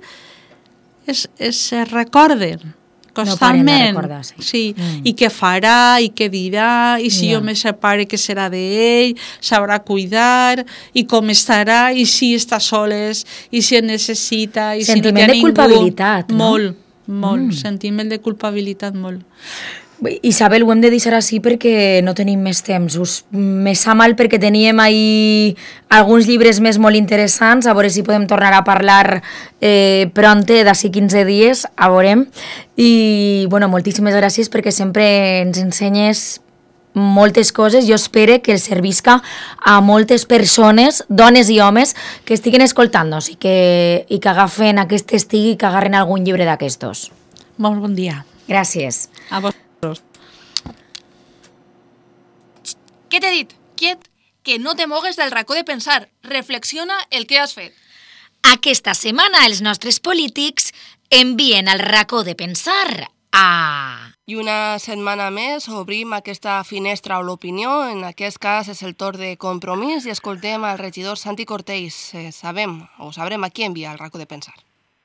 se recorden constantment, sí. I què farà, i què dirà, i si jo me separe, què serà d'ell, sabrà cuidar, i com estarà, i si està soles, i si en necessita, i si no té ningú. Sentiment de culpabilitat, no? Molt, sentiment de culpabilitat, molt. Isabel, ho hem de deixar així perquè no tenim més temps. Me sap mal perquè teníem ahir alguns llibres més molt interessants, a veure si podem tornar a parlar pronte, d'ací 15 dies, a veurem. I, bueno, moltíssimes gràcies perquè sempre ens ensenyes moltes coses. Jo espero que els servisca a moltes persones, dones i homes, que estiguen escoltant-nos i que agafen aquest estigui i que agarren algun llibre d'aquestos. Molt bon dia. Gràcies. A vosaltres. Què t'he dit? Quiet, que no te mogues del racó de pensar. Reflexiona el que has fet. Aquesta setmana els nostres polítics envien al racó de pensar a... I una setmana més obrim aquesta finestra o l'opinió. En aquest cas és el torn de Compromís i escoltem al regidor Santi Cortells. Sabrem a qui envia al racó de pensar.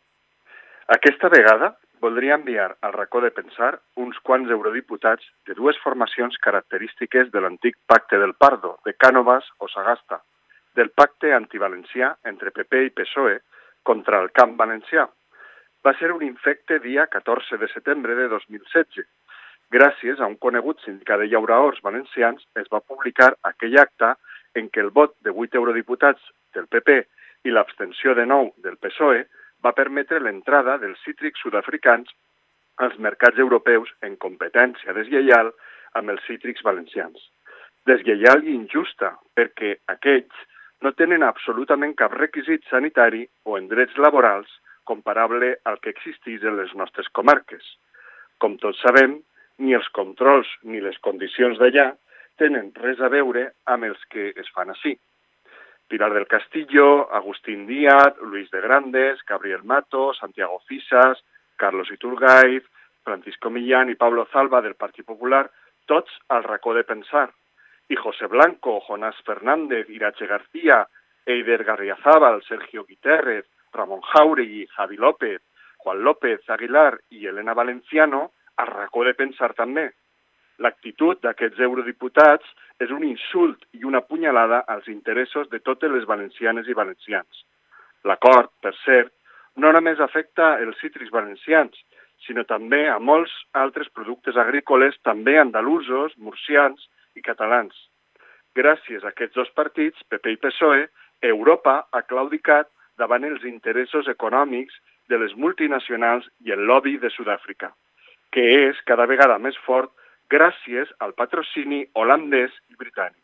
Aquesta vegada voldria enviar al racó de pensar uns quants eurodiputats de dues formacions característiques de l'antic Pacte del Pardo, de Cànovas o Sagasta, del pacte antivalencià entre PP i PSOE contra el camp valencià. Va ser un infecte dia 14 de setembre de 2016. Gràcies a un conegut sindicat de llauraors valencians es va publicar aquell acte en què el vot de 8 eurodiputats del PP i l'abstenció de 9 del PSOE va permetre l'entrada dels cítrics sud-africans als mercats europeus en competència deslleial amb els cítrics valencians. Deslleial i injusta, perquè aquests no tenen absolutament cap requisit sanitari o en drets laborals comparable al que existís en les nostres comarques. Com tots sabem, ni els controls ni les condicions d'allà tenen res a veure amb els que es fan ací. Pilar del Castillo, Agustín Díaz, Luis de Grandes, Gabriel Mato, Santiago Fisas, Carlos Iturgaiz, Francisco Millán i Pablo Zalba del Partit Popular, tots al racó de pensar. I José Blanco, Jonás Fernández, Irache García, Eider Garriazábal, Sergio Guitérrez, Ramón Jauregui, Javi López, Juan López Aguilar i Elena Valenciano al racó de pensar també. L'actitud d'aquests eurodiputats és un insult i una punyalada als interessos de totes les valencianes i valencians. L'acord, per cert, no només afecta els cítrics valencians, sinó també a molts altres productes agrícoles, també andalusos, murcians i catalans. Gràcies a aquests dos partits, PP i PSOE, Europa ha claudicat davant els interessos econòmics de les multinacionals i el lobby de Sud-àfrica, que és cada vegada més fort gràcies al patrocini holandès i britànic.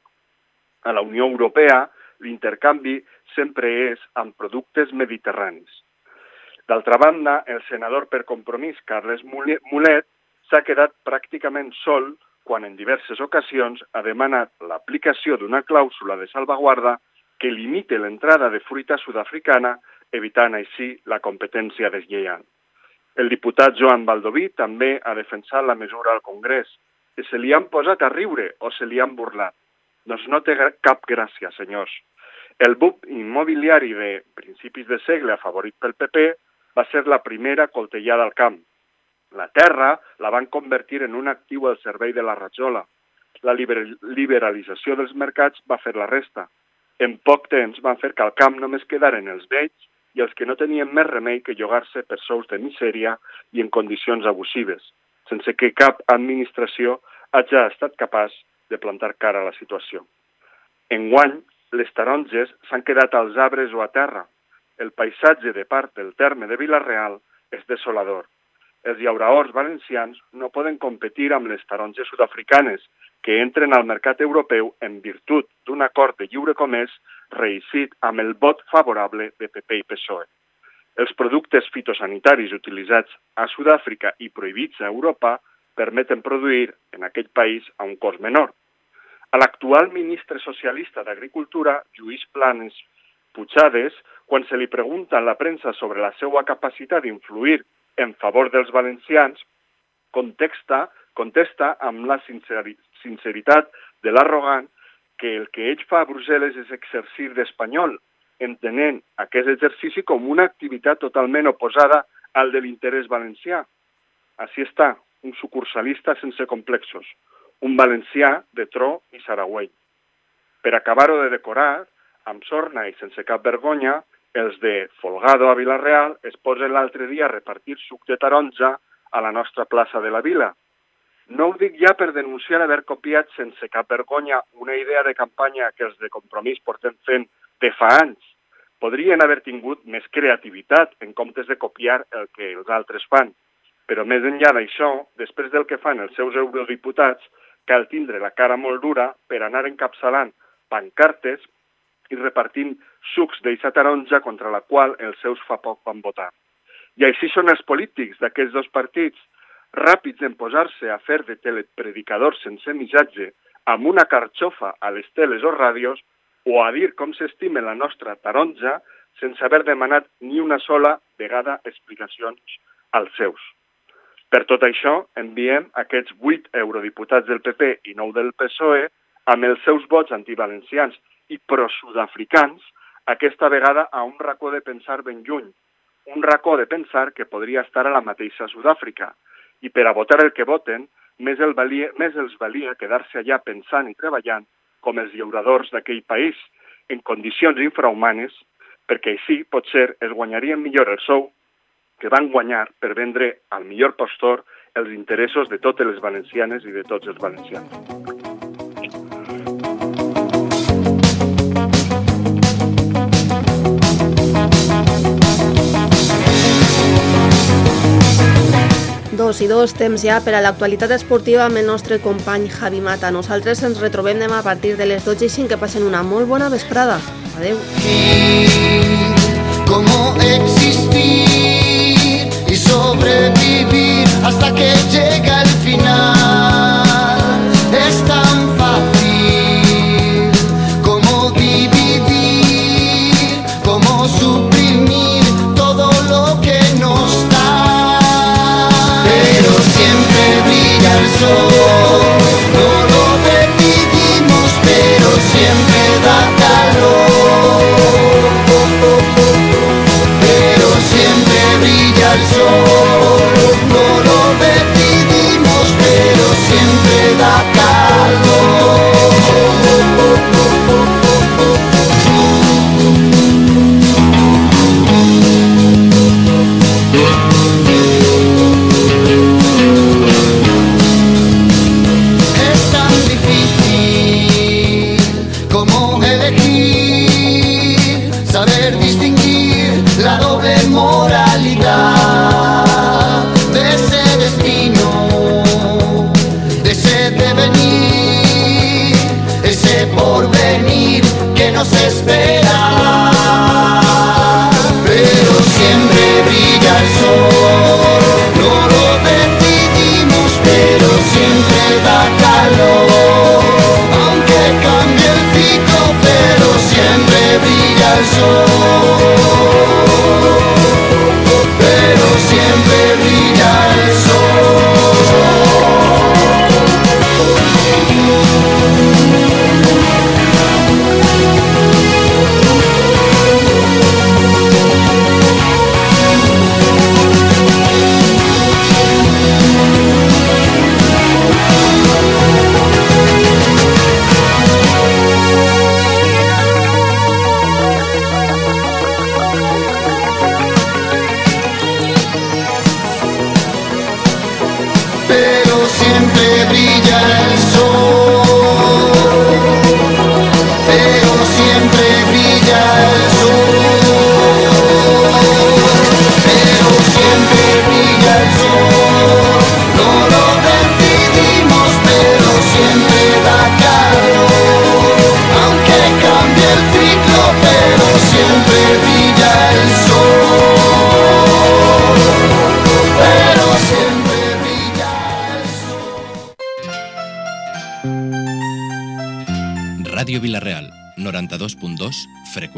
A la Unió Europea, l'intercanvi sempre és amb productes mediterranis. D'altra banda, el senador per Compromís, Carles Mulet, s'ha quedat pràcticament sol quan en diverses ocasions ha demanat l'aplicació d'una clàusula de salvaguarda que limite l'entrada de fruita sud-africana, evitant així la competència deslleial. El diputat Joan Baldoví també ha defensat la mesura al Congrés i se li han posat a riure o se li han burlat. Doncs no té cap gràcia, senyors. El boom immobiliari de principis de segle afavorit pel PP va ser la primera coltellada al camp. La terra la van convertir en un actiu al servei de la rajola. La liberalització dels mercats va fer la resta. En poc temps van fer que al camp només quedaren els vells i els que no tenien més remei que llogar-se per sous de misèria i en condicions abusives, sense que cap administració hagi estat capaç de plantar cara a la situació. Enguany, les taronges s'han quedat als arbres o a terra. El paisatge de part del terme de Vila-real és desolador. Els llauraors valencians no poden competir amb les taronges sud-africanes que entren al mercat europeu en virtut d'un acord de lliure comerç reeixit amb el vot favorable de PP i PSOE. Els productes fitosanitaris utilitzats a Sud-àfrica i prohibits a Europa permeten produir en aquell país a un cost menor. A l'actual ministre socialista d'Agricultura, Lluís Planes Puigades, quan se li pregunta en la premsa sobre la seva capacitat d'influir en favor dels valencians, contesta amb la sinceritat de l'arrogant que el que ell fa a Brussel·les és exercir d'espanyol, entenent aquest exercici com una activitat totalment oposada al de l'interès valencià. Així està, un sucursalista sense complexos, un valencià de tro i saragüell. Per acabar-ho de decorar, amb sorna i sense cap vergonya, els de Folgado a Vila-real es posen l'altre dia a repartir suc de taronja a la nostra plaça de la Vila. No ho dic ja per denunciar haver copiat sense cap vergonya una idea de campanya que els de Compromís portem fent de fa anys. Podrien haver tingut més creativitat en comptes de copiar el que els altres fan. Però més enllà d'això, després del que fan els seus eurodiputats, cal tindre la cara molt dura per anar encapçalant pancartes i repartint sucs d'eixa taronja contra la qual els seus fa poc van votar. I així són els polítics d'aquests dos partits, ràpids en posar-se a fer de telepredicadors sense missatge amb una carxofa a les teles o ràdios o a dir com s'estima la nostra taronja sense haver demanat ni una sola vegada explicacions als seus. Per tot això, enviem aquests 8 eurodiputats del PP i 9 del PSOE amb els seus vots antivalencians i pro-sudafricans, aquesta vegada a un racó de pensar ben lluny, un racó de pensar que podria estar a la mateixa Sud-àfrica, i per a votar el que voten, més els valia quedar-se allà pensant i treballant com els llauradors d'aquell país, en condicions infrahumanes, perquè així, potser, es guanyarien millor el sou que van guanyar per vendre al millor postor els interessos de totes les valencianes i de tots els valencians. Dos i dos, temps ja per a l'actualitat esportiva amb el nostre company Javi Mata. Nosaltres ens retrobem demà a partir de les 12:05. Que passen una molt bona vesprada. Adeu. Cómo existir y sobrevivir hasta que llega el final. Es tan fácil como dividir, como suprimir todo lo que nos da. Pero siempre brilla el sol, no lo decidimos, pero siempre da calor. Pero siempre brilla el sol, no lo decidimos, pero siempre da calor. Es tan difícil como elegir, saber distinguir la doble moralidad de ese destino, de ese devenir, ese porvenir que nos espera. Pero siempre brilla el sol, no lo decidimos, pero siempre da calor. Aunque cambie el ciclo, pero siempre brilla el sol. Pero siempre brilla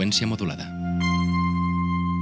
potència modulada.